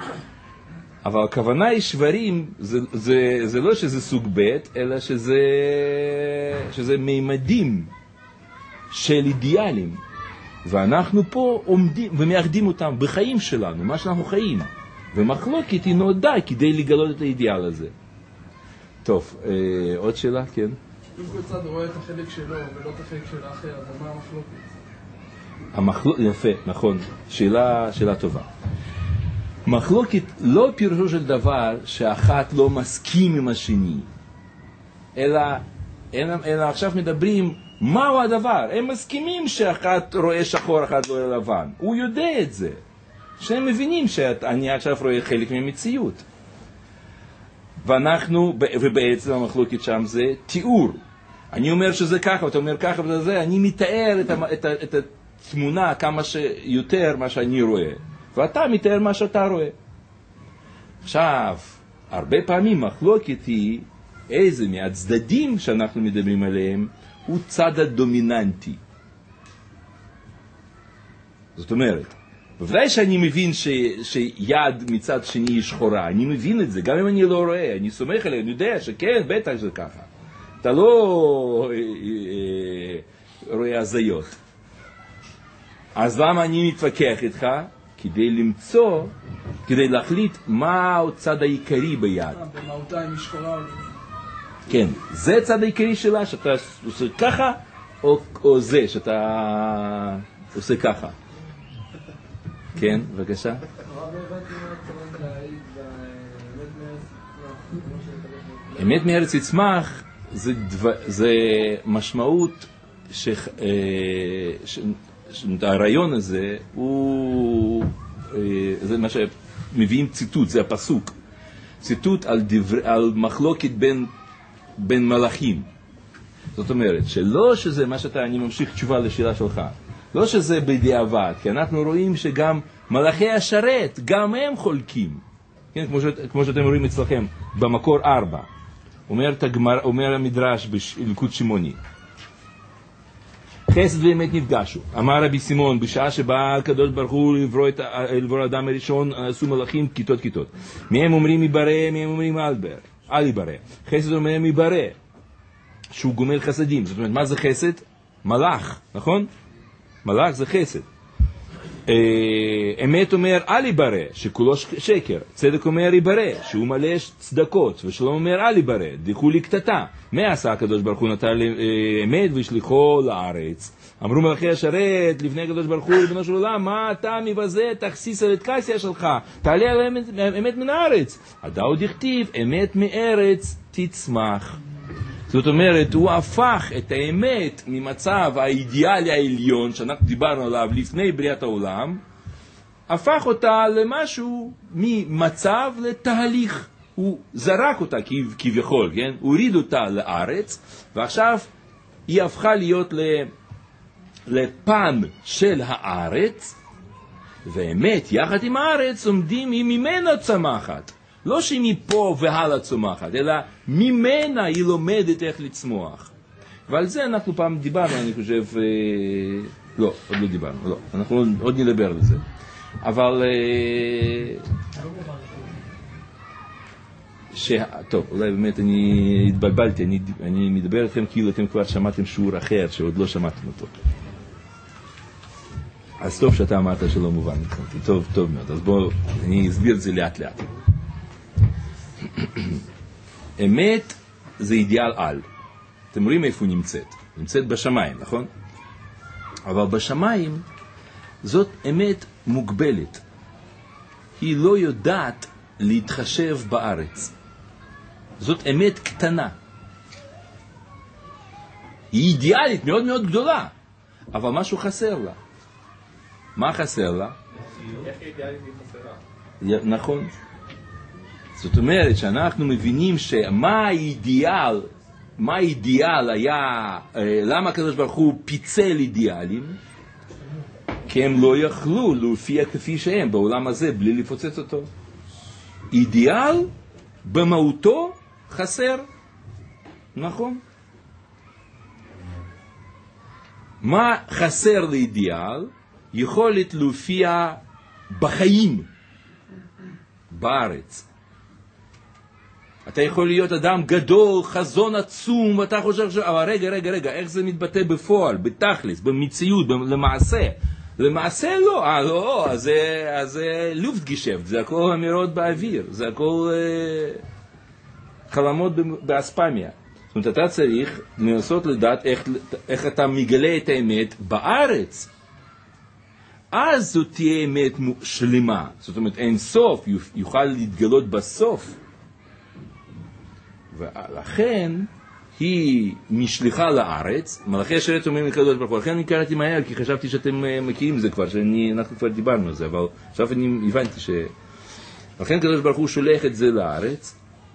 Speaker 1: אבל הכוונה היא שברים, זה, זה, זה לא שזה סוג ב', אלא שזה, שזה מימדים של אידיאלים. ואנחנו פה עומדים ומאחדים אותם בחיים שלנו, מה שאנחנו חיים. ומחלוקת היא נועדה כדי לגלות את האידיאל הזה. טוב, אה, עוד שאלה, כן?
Speaker 2: אם כל צד רואה את החלק שלו ולא את החלק של האחר, אז מה המחלוקת?
Speaker 1: המחלוקת, יפה, נכון. שאלה, שאלה טובה. מחלוקת לא פירושו של דבר שאחת לא מסכים עם השני, אלא, אלא, אלא עכשיו מדברים מהו הדבר. הם מסכימים שאחת רואה שחור, אחת לא רואה לבן. הוא יודע את זה. שהם מבינים שאני עכשיו רואה חלק מהמציאות. ואנחנו, ובעצם המחלוקת שם זה תיאור. אני אומר שזה ככה, ואתה אומר ככה וזה, אני מתאר את, את, את התמונה כמה שיותר מה שאני רואה. ואתה מתאר מה שאתה רואה. עכשיו, הרבה פעמים מחלוקת היא איזה מהצדדים שאנחנו מדברים עליהם הוא צד הדומיננטי. זאת אומרת, בוודאי שאני מבין ש, שיד מצד שני היא שחורה, אני מבין את זה, גם אם אני לא רואה, אני סומך עליה, אני יודע שכן, בטח זה ככה. אתה לא אה, אה, רואה הזיות. אז למה אני מתווכח איתך? כדי למצוא, כדי להחליט מה הצד העיקרי ביד.
Speaker 2: במהותה היא שחורה.
Speaker 1: כן, זה הצד העיקרי שלה, שאתה עושה ככה, או, או זה, שאתה עושה ככה. כן, בבקשה. אמת מארץ יצמח זה, דבר, זה משמעות שהרעיון הזה הוא, זה מה שמביאים ציטוט, זה הפסוק. ציטוט על, דבר, על מחלוקת בין, בין מלאכים. זאת אומרת, שלא שזה מה שאתה, אני ממשיך תשובה לשאלה שלך. לא שזה בדיעבד, כי אנחנו רואים שגם מלאכי השרת, גם הם חולקים. כן, כמו, ש, כמו שאתם רואים אצלכם, במקור ארבע. אומר, תגמר, אומר המדרש בליקוד שמעוני. חסד ואמת נפגשו. אמר רבי סימון, בשעה שבא הקדוש ברוך הוא לברוא את לברוא האדם הראשון, עשו מלאכים כיתות כיתות. מהם אומרים יברא, מהם אומרים אלבר, אל יברא. חסד אומר יברא, שהוא גומל חסדים. זאת אומרת, מה זה חסד? מלאך, נכון? מלאך זה חסד. אמת אומר אל יברא, שכולו שקר. צדק אומר יברא, שהוא מלא צדקות. ושלום אומר אל יברא, דיחו לי קטטה. מה עשה הקדוש ברוך הוא? נתן אמת ושליחו לארץ. אמרו מלאכי השרת לפני הקדוש ברוך הוא, ריבונו של עולם, מה אתה מבזה? תכסיס על התקסיה שלך, תעלה על אמת מן הארץ. הדאו דכתיב אמת מארץ תצמח. זאת אומרת, הוא הפך את האמת ממצב האידיאלי העליון שאנחנו דיברנו עליו לפני בריאת העולם, הפך אותה למשהו ממצב לתהליך. הוא זרק אותה כביכול, כן? הוא הוריד אותה לארץ, ועכשיו היא הפכה להיות לפן של הארץ, והאמת יחד עם הארץ עומדים, היא ממנה צמחת. לא שהיא מפה והלאה צומחת, אלא ממנה היא לומדת איך לצמוח. ועל זה אנחנו פעם דיברנו, אני חושב, אה, לא, עוד לא דיברנו, לא, אנחנו עוד נדבר על זה. אבל, אה, ש... טוב, אולי באמת אני התבלבלתי, אני, אני מדבר אתכם כאילו אתם כבר שמעתם שיעור אחר, שעוד לא שמעתם אותו. אז טוב שאתה אמרת שלא מובן, טוב, טוב מאוד, אז בואו, אני אסביר את זה לאט לאט. אמת זה אידיאל על. אתם רואים איפה היא נמצאת? נמצאת בשמיים, נכון? אבל בשמיים זאת אמת מוגבלת. היא לא יודעת להתחשב בארץ. זאת אמת קטנה. היא אידיאלית מאוד מאוד גדולה, אבל משהו חסר לה. מה חסר לה?
Speaker 6: איך היא אידיאלית היא חסרה?
Speaker 1: נכון. זאת אומרת שאנחנו מבינים שמה האידיאל, מה האידיאל היה, למה הקדוש ברוך הוא פיצל אידיאלים? כי הם לא יכלו להופיע כפי שהם בעולם הזה בלי לפוצץ אותו. אידיאל במהותו חסר, נכון? מה חסר לאידיאל? יכולת להופיע בחיים, בארץ. אתה יכול להיות אדם גדול, חזון עצום, ואתה חושב ש... אבל רגע, רגע, רגע, איך זה מתבטא בפועל, בתכלס, במציאות, למעשה? למעשה לא, אה, לא, אז זה, אז זה לופטגשפט, זה הכל אמירות באוויר, זה הכל אה, חלומות באספמיה. זאת אומרת, אתה צריך לנסות לדעת איך, איך אתה מגלה את האמת בארץ. אז זאת תהיה אמת שלמה, זאת אומרת, אין סוף, יוכל להתגלות בסוף. ולכן היא משליחה לארץ, מלאכי השרת אומרים לקדוש ברוך הוא, לכן אני קראתי מהר, כי חשבתי שאתם מכירים זה כבר, שאנחנו כבר דיברנו על זה, אבל עכשיו אני הבנתי ש... לכן קדוש ברוך הוא שולח את זה לארץ,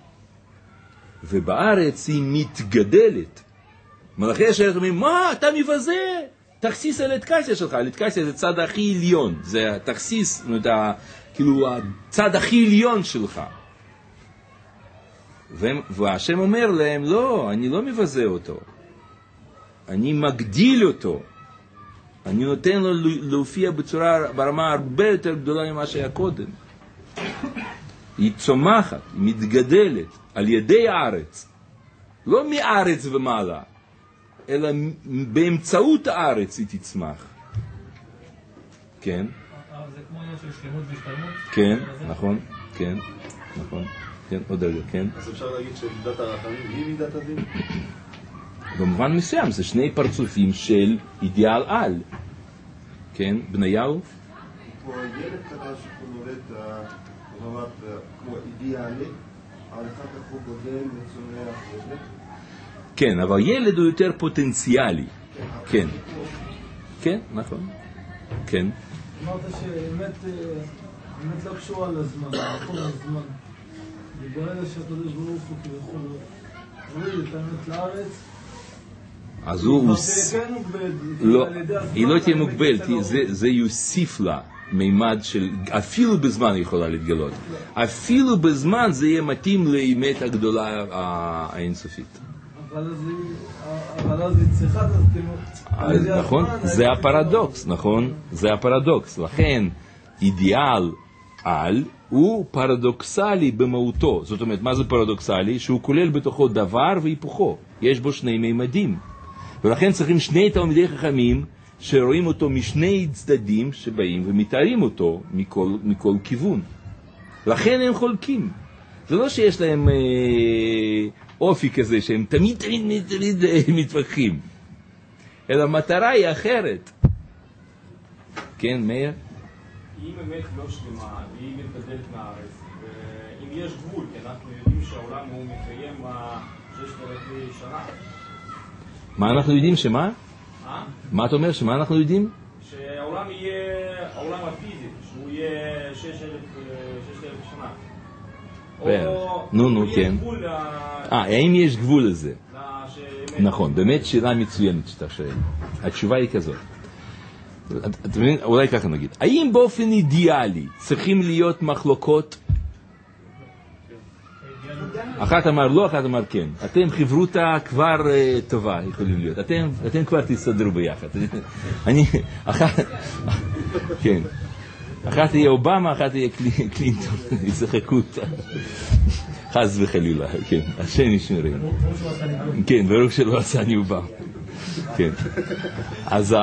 Speaker 1: ובארץ היא מתגדלת. מלאכי השרת אומרים, מה, אתה מבזה? תכסיס על התקסיה שלך, התקסיה זה צד הכי עליון, זה התכסיס, כאילו הצד הכי עליון שלך. והשם אומר להם, לא, אני לא מבזה אותו. אני מגדיל אותו. אני נותן לו להופיע בצורה, ברמה הרבה יותר גדולה ממה שהיה קודם. היא צומחת, היא מתגדלת על ידי הארץ. לא מארץ ומעלה, אלא באמצעות הארץ היא תצמח. כן?
Speaker 4: זה כמו עניין של שלמות והשתלמות?
Speaker 1: כן, נכון, כן, נכון, כן, עוד רגע, כן.
Speaker 5: אז אפשר להגיד שמידת הרחמים היא מידת הדין?
Speaker 1: במובן מסוים, זה שני פרצופים של אידיאל על. כן, בניהו?
Speaker 7: כמו ילד קטן שהוא נולד רמת כמו אידיאלי, אבל אחר כך הוא גודל וצומח וזה.
Speaker 1: כן, אבל ילד הוא יותר פוטנציאלי. כן. כן, נכון. כן.
Speaker 2: אמרת שאמת לא קשורה לזמן, לכל הזמן. וברגע שהקדוש ברוך הוא כביכול הוריד את האמת לארץ,
Speaker 1: אז הוא... לא, היא לא תהיה מוגבלת, זה יוסיף לה מימד של... אפילו בזמן היא יכולה להתגלות. אפילו בזמן זה יהיה מתאים לאמת הגדולה האינסופית.
Speaker 2: אבל אז היא צריכה...
Speaker 1: נכון, זה הפרדוקס, נכון? זה הפרדוקס. לכן אידיאל על הוא פרדוקסלי במהותו. זאת אומרת, מה זה פרדוקסלי? שהוא כולל בתוכו דבר והיפוכו. יש בו שני מימדים. ולכן צריכים שני תלמידי חכמים שרואים אותו משני צדדים שבאים ומתארים אותו מכל, מכל כיוון. לכן הם חולקים. זה לא שיש להם אה, אופי כזה שהם תמיד תמיד תמיד מתווכחים. אלא המטרה היא אחרת. כן, מאיר?
Speaker 8: אם אמת לא שלמה, והיא מתבדלת מהארץ, ואם יש גבול, כי אנחנו יודעים שהעולם הוא מתקיים ששת אלפים שנה.
Speaker 1: מה אנחנו יודעים? שמה?
Speaker 8: מה?
Speaker 1: מה אתה אומר? שמה אנחנו יודעים?
Speaker 8: שהעולם יהיה, העולם הפיזי, שהוא יהיה ששת אלפים שנה.
Speaker 1: נו, נו, כן. אה, האם יש גבול לזה? נכון, באמת שאלה מצוינת שאתה שואל. התשובה היא כזאת. אתה מבין? אולי ככה נגיד. האם באופן אידיאלי צריכים להיות מחלוקות? אחת אמר לא, אחת אמר כן. אתם חברותה כבר טובה יכולים להיות. אתם, אתם כבר תסתדרו ביחד. אני, אחת, כן. אחת תהיה אובמה, אחת תהיה קלינטון. ישחקו אותה. חס וחלילה, כן. השם ישמרנו. כן, ברוך שלא עשה אני אובמה. כן. אז ה...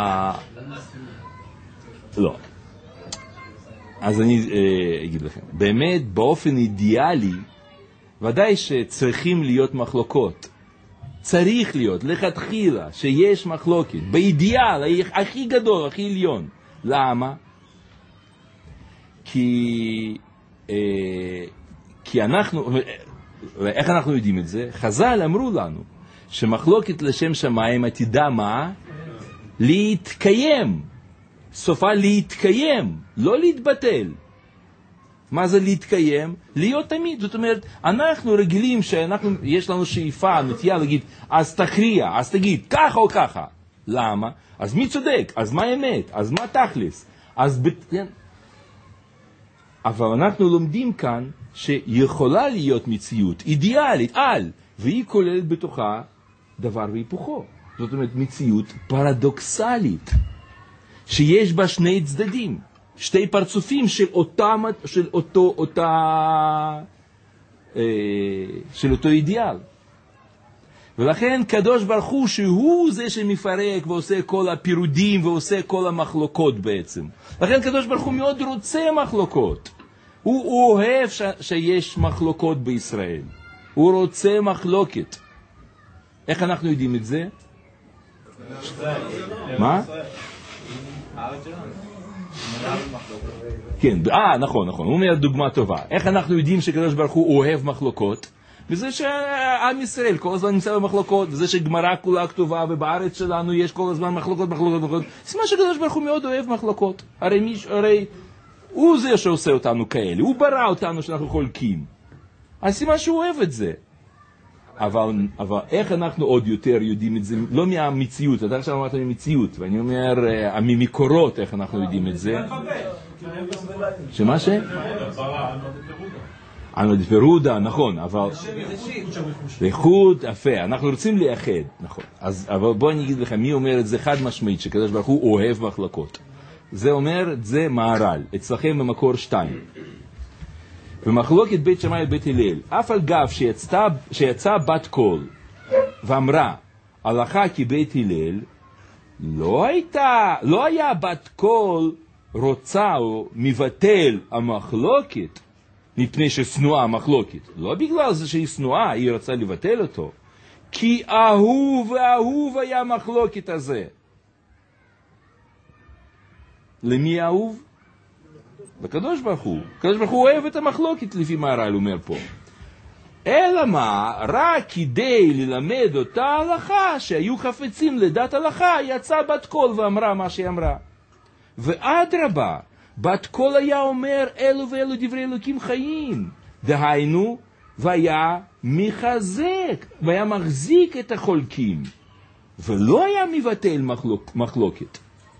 Speaker 1: לא. אז אני אגיד לכם. באמת, באופן אידיאלי, ודאי שצריכים להיות מחלוקות. צריך להיות, לכתחילה, שיש מחלוקת. באידיאל, הכי גדול, הכי עליון. למה? כי... אה, כי אנחנו... איך אנחנו יודעים את זה? חז"ל אמרו לנו שמחלוקת לשם שמיים עתידה מה? להתקיים. סופה להתקיים, לא להתבטל. מה זה להתקיים? להיות תמיד. זאת אומרת, אנחנו רגילים שאנחנו, יש לנו שאיפה, נטייה להגיד, אז תכריע, אז תגיד, ככה או ככה. למה? אז מי צודק? אז מה האמת? אז מה תכלס? אז... כן. אבל אנחנו לומדים כאן שיכולה להיות מציאות אידיאלית, על, והיא כוללת בתוכה דבר והיפוכו. זאת אומרת, מציאות פרדוקסלית, שיש בה שני צדדים. שתי פרצופים של אותם, של אותו, אותה, אה, של אותו אידיאל. ולכן קדוש ברוך הוא שהוא זה שמפרק ועושה כל הפירודים ועושה כל המחלוקות בעצם. לכן קדוש ברוך הוא מאוד רוצה מחלוקות. הוא, הוא אוהב ש, שיש מחלוקות בישראל. הוא רוצה מחלוקת. איך אנחנו יודעים את זה? מה? כן, אה, נכון, נכון, הוא אומר דוגמה טובה. איך אנחנו יודעים שקדוש ברוך הוא אוהב מחלוקות? וזה שעם ישראל כל הזמן נמצא במחלוקות, וזה שגמרא כולה כתובה, ובארץ שלנו יש כל הזמן מחלוקות, מחלוקות, מחלוקות. זה מה שקדוש ברוך הוא מאוד אוהב מחלוקות. הרי, מיש, הרי הוא זה שעושה אותנו כאלה, הוא ברא אותנו שאנחנו חולקים. אז סימן שהוא אוהב את זה. אבל, אבל איך אנחנו עוד יותר יודעים את זה? לא מהמציאות, אתה עכשיו אמרת ממציאות, ואני אומר, ממקורות איך אנחנו יודעים את זה. שמה ש? אנו דפרודה, נכון, אבל... איחוד, יפה, אנחנו רוצים לאחד, נכון. אז, אבל בוא אני אגיד לך, מי אומר את זה חד משמעית, שקדוש ברוך הוא אוהב מחלקות. זה אומר, זה מהר"ל, אצלכם במקור שתיים. במחלוקת בית שמאי ובית הלל, אף על גב שיצא, שיצא בת קול ואמרה, הלכה כבית הלל, לא הייתה, לא היה בת קול רוצה או מבטל המחלוקת, מפני ששנואה המחלוקת. לא בגלל זה שהיא שנואה, היא רצה לבטל אותו. כי אהוב ואהוב היה המחלוקת הזה. למי אהוב? לקדוש ברוך הוא. הקדוש ברוך הוא אוהב את המחלוקת לפי מה הר"ל אומר פה. אלא מה? רק כדי ללמד אותה הלכה, שהיו חפצים לדעת הלכה, יצאה בת קול ואמרה מה שהיא אמרה. ואדרבה, בת קול היה אומר אלו ואלו דברי אלוקים חיים. דהיינו, והיה מחזק, והיה מחזיק את החולקים. ולא היה מבטל מחלוק, מחלוקת.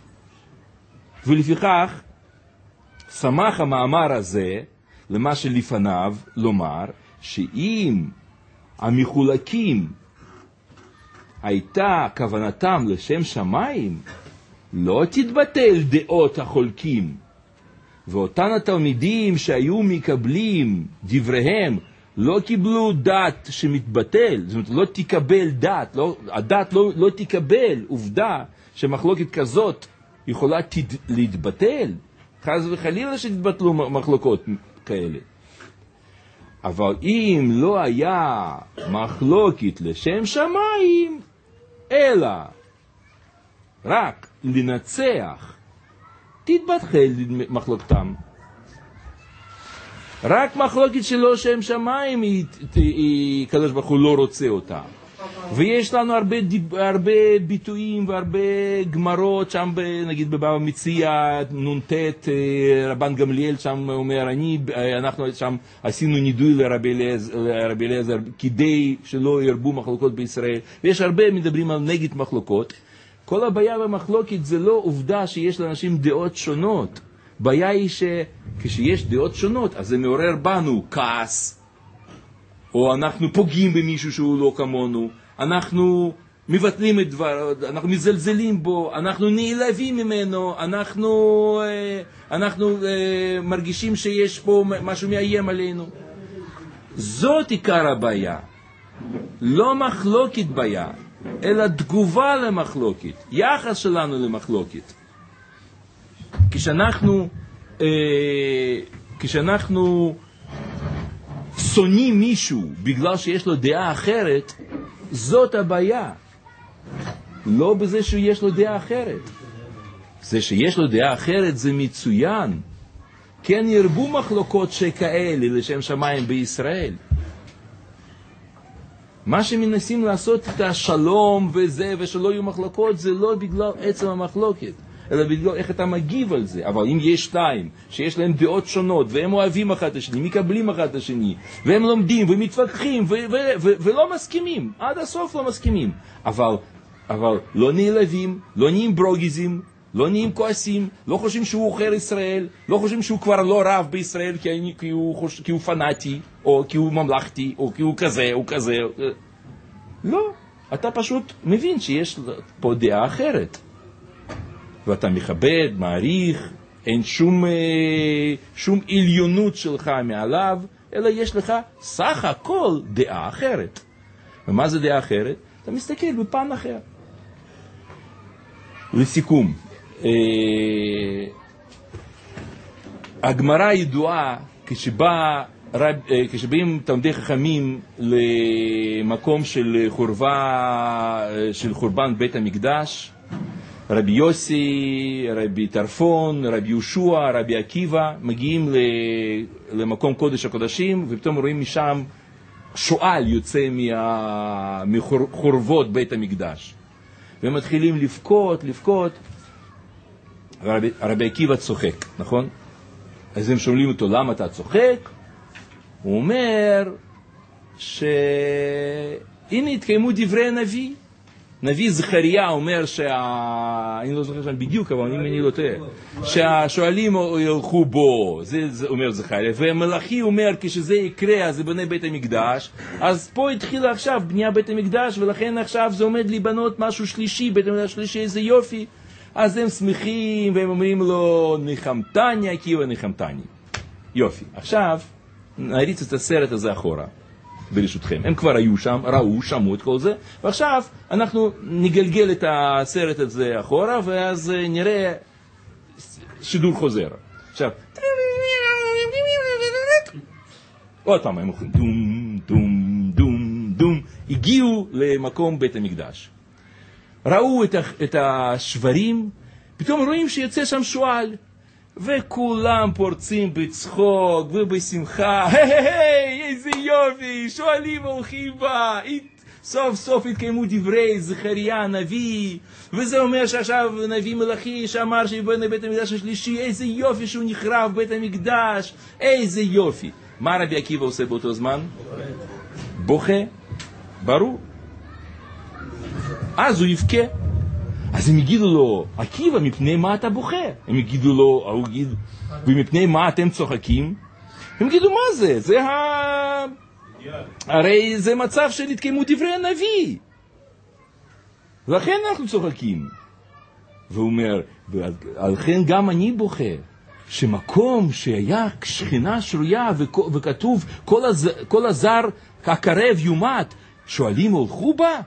Speaker 1: ולפיכך, שמח המאמר הזה, למה שלפניו, לומר, שאם המחולקים הייתה כוונתם לשם שמיים, לא תתבטל דעות החולקים. ואותן התלמידים שהיו מקבלים דבריהם, לא קיבלו דת שמתבטל, זאת אומרת, לא תקבל דת, לא, הדת לא, לא תקבל עובדה שמחלוקת כזאת יכולה תד, להתבטל. חס וחלילה שתתבטלו מחלוקות כאלה. אבל אם לא היה מחלוקת לשם שמיים, אלא רק לנצח, תתבטל מחלוקתם. רק מחלוקת שלא שם שמיים, היא, היא, קדוש ברוך הוא לא רוצה אותה. ויש לנו הרבה, הרבה ביטויים והרבה גמרות, שם נגיד בבבא מציעא, נ"ט, רבן גמליאל שם אומר, אני, אנחנו שם עשינו נידוי לרבי אליעזר, כדי שלא ירבו מחלוקות בישראל, ויש הרבה מדברים על נגד מחלוקות. כל הבעיה במחלוקת זה לא עובדה שיש לאנשים דעות שונות. בעיה היא שכשיש דעות שונות, אז זה מעורר בנו כעס, או אנחנו פוגעים במישהו שהוא לא כמונו, אנחנו מבטלים את דבר, אנחנו מזלזלים בו, אנחנו נעלבים ממנו, אנחנו, אנחנו מרגישים שיש פה משהו מאיים עלינו. זאת עיקר הבעיה. לא מחלוקת בעיה, אלא תגובה למחלוקת, יחס שלנו למחלוקת. כשאנחנו, אה, כשאנחנו שונאים מישהו בגלל שיש לו דעה אחרת, זאת הבעיה. לא בזה שיש לו דעה אחרת. זה שיש לו דעה אחרת זה מצוין. כן ירבו מחלוקות שכאלה לשם שמיים בישראל. מה שמנסים לעשות את השלום וזה ושלא יהיו מחלוקות, זה לא בגלל עצם המחלוקת, אלא בגלל איך אתה מגיב על זה. אבל אם יש שתיים שיש להם דעות שונות, והם אוהבים אחד את השני, מקבלים אחד את השני, והם לומדים ומתווכחים ו- ו- ו- ולא מסכימים, עד הסוף לא מסכימים, אבל, אבל לא נעלבים, לא נהיים ברוגזים, לא נהיים כועסים, לא חושבים שהוא עוכר ישראל, לא חושבים שהוא כבר לא רב בישראל כי, אני, כי, הוא, חוש, כי הוא פנאטי, או כי הוא ממלכתי, או כי הוא כזה, או כזה. לא, אתה פשוט מבין שיש פה דעה אחרת. ואתה מכבד, מעריך, אין שום, שום עליונות שלך מעליו, אלא יש לך סך הכל דעה אחרת. ומה זה דעה אחרת? אתה מסתכל בפן אחר. לסיכום, הגמרא ידועה כשבא, כשבאים תלמידי חכמים למקום של חורבה, של חורבן בית המקדש, רבי יוסי, רבי טרפון, רבי יהושע, רבי עקיבא, מגיעים למקום קודש הקודשים, ופתאום רואים משם שועל יוצא מחורבות בית המקדש. והם מתחילים לבכות, לבכות. רבי, רבי עקיבא צוחק, נכון? אז הם שואלים אותו, למה אתה צוחק? הוא אומר שהנה התקיימו דברי הנביא. נביא זכריה אומר שה... אני לא זוכר שם בדיוק, אבל אם אני לא טועה, שהשואלים ילכו בו, זה, זה אומר זכריה, ומלאכי אומר כשזה יקרה, אז זה בונה בית המקדש, אז פה התחילה עכשיו בנייה בית המקדש, ולכן עכשיו זה עומד להיבנות משהו שלישי, בית המקדש שלישי, איזה יופי. אז הם שמחים, והם אומרים לו, ניחמתני, עקיבא ניחמתני. יופי. עכשיו, נריץ את הסרט הזה אחורה. ברשותכם. הם כבר היו שם, ראו, שמעו את כל זה, ועכשיו אנחנו נגלגל את הסרט הזה אחורה, ואז נראה שידור חוזר. עכשיו, עוד פעם הם הולכים, דום, דום, דום, דום, הגיעו למקום בית המקדש. ראו את, את השברים, פתאום רואים שיוצא שם שואל, וכולם פורצים בצחוק ובשמחה, היי היי, איזה יופי, שואלים הולכים בה, סוף סוף התקיימו דברי זכריה הנביא, וזה אומר שעכשיו נביא מלאכי שאמר שיבנה בית המקדש השלישי, איזה יופי שהוא נחרב בית המקדש, איזה יופי. מה רבי עקיבא עושה באותו זמן? בוכה, ברור. אז הוא יבכה. אז הם יגידו לו, עקיבא, מפני מה אתה בוכה? הם יגידו לו, הוא יגיד, ומפני מה אתם צוחקים? הם יגידו, מה זה? זה ה... הרי זה מצב של התקיימות דברי הנביא. לכן אנחנו צוחקים. והוא אומר, ולכן גם אני בוכה, שמקום שהיה שכינה שרויה וכתוב, כל, הז... כל הזר הקרב יומת, שואלים הולכו בה?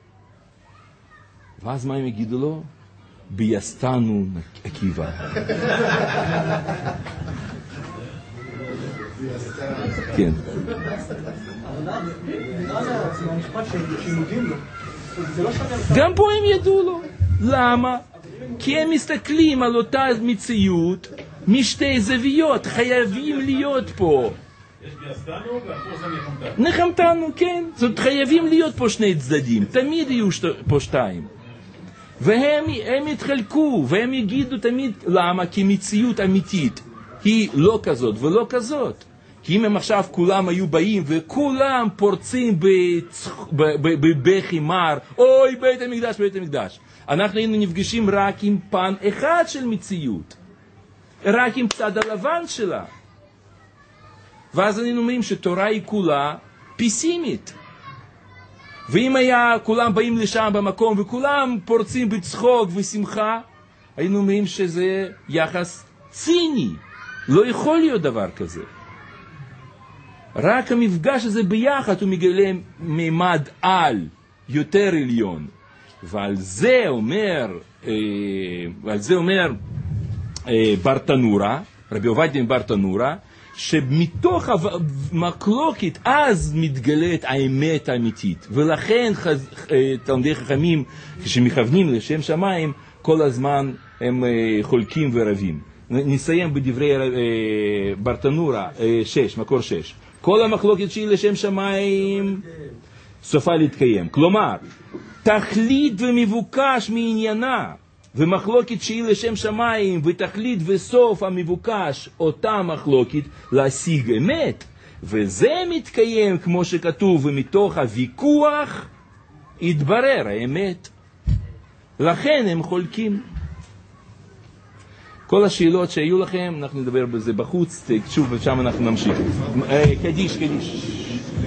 Speaker 1: ואז מה הם יגידו לו? בייסתנו עקיבא. כן. גם פה הם ידעו לו. למה? כי הם מסתכלים על אותה מציאות משתי זוויות. חייבים להיות פה.
Speaker 8: יש בייסתנו והפור זה נחמתנו.
Speaker 1: נחמתנו, כן. זאת חייבים להיות פה שני צדדים. תמיד יהיו פה שתיים. והם הם יתחלקו, והם יגידו תמיד, למה? כי מציאות אמיתית היא לא כזאת ולא כזאת. כי אם הם עכשיו כולם היו באים וכולם פורצים בבכי מר, אוי בית המקדש, בית המקדש. אנחנו היינו נפגשים רק עם פן אחד של מציאות. רק עם צד הלבן שלה. ואז אני אומרים שתורה היא כולה פיסימית. ואם היה כולם באים לשם במקום וכולם פורצים בצחוק ושמחה, היינו אומרים שזה יחס ציני. לא יכול להיות דבר כזה. רק המפגש הזה ביחד הוא מגלה מימד על, יותר עליון. ועל זה אומר, אה, ועל זה אומר אה, ברטנורה, רבי עובדיה ברטנורה, שמתוך המחלוקת אז מתגלית האמת האמיתית. ולכן חז... תלמידי חכמים כשמכוונים לשם שמיים כל הזמן הם חולקים ורבים. נסיים בדברי ברטנורה שש, מקור שש. כל המחלוקת שהיא לשם שמיים סופה להתקיים. כלומר, תכלית ומבוקש מעניינה ומחלוקת שהיא לשם שמיים ותכלית וסוף המבוקש אותה מחלוקת להשיג אמת, וזה מתקיים כמו שכתוב, ומתוך הוויכוח יתברר האמת. לכן הם חולקים. כל השאלות שהיו לכם אנחנו נדבר בזה בחוץ, שוב ושם אנחנו נמשיך. קדיש, קדיש.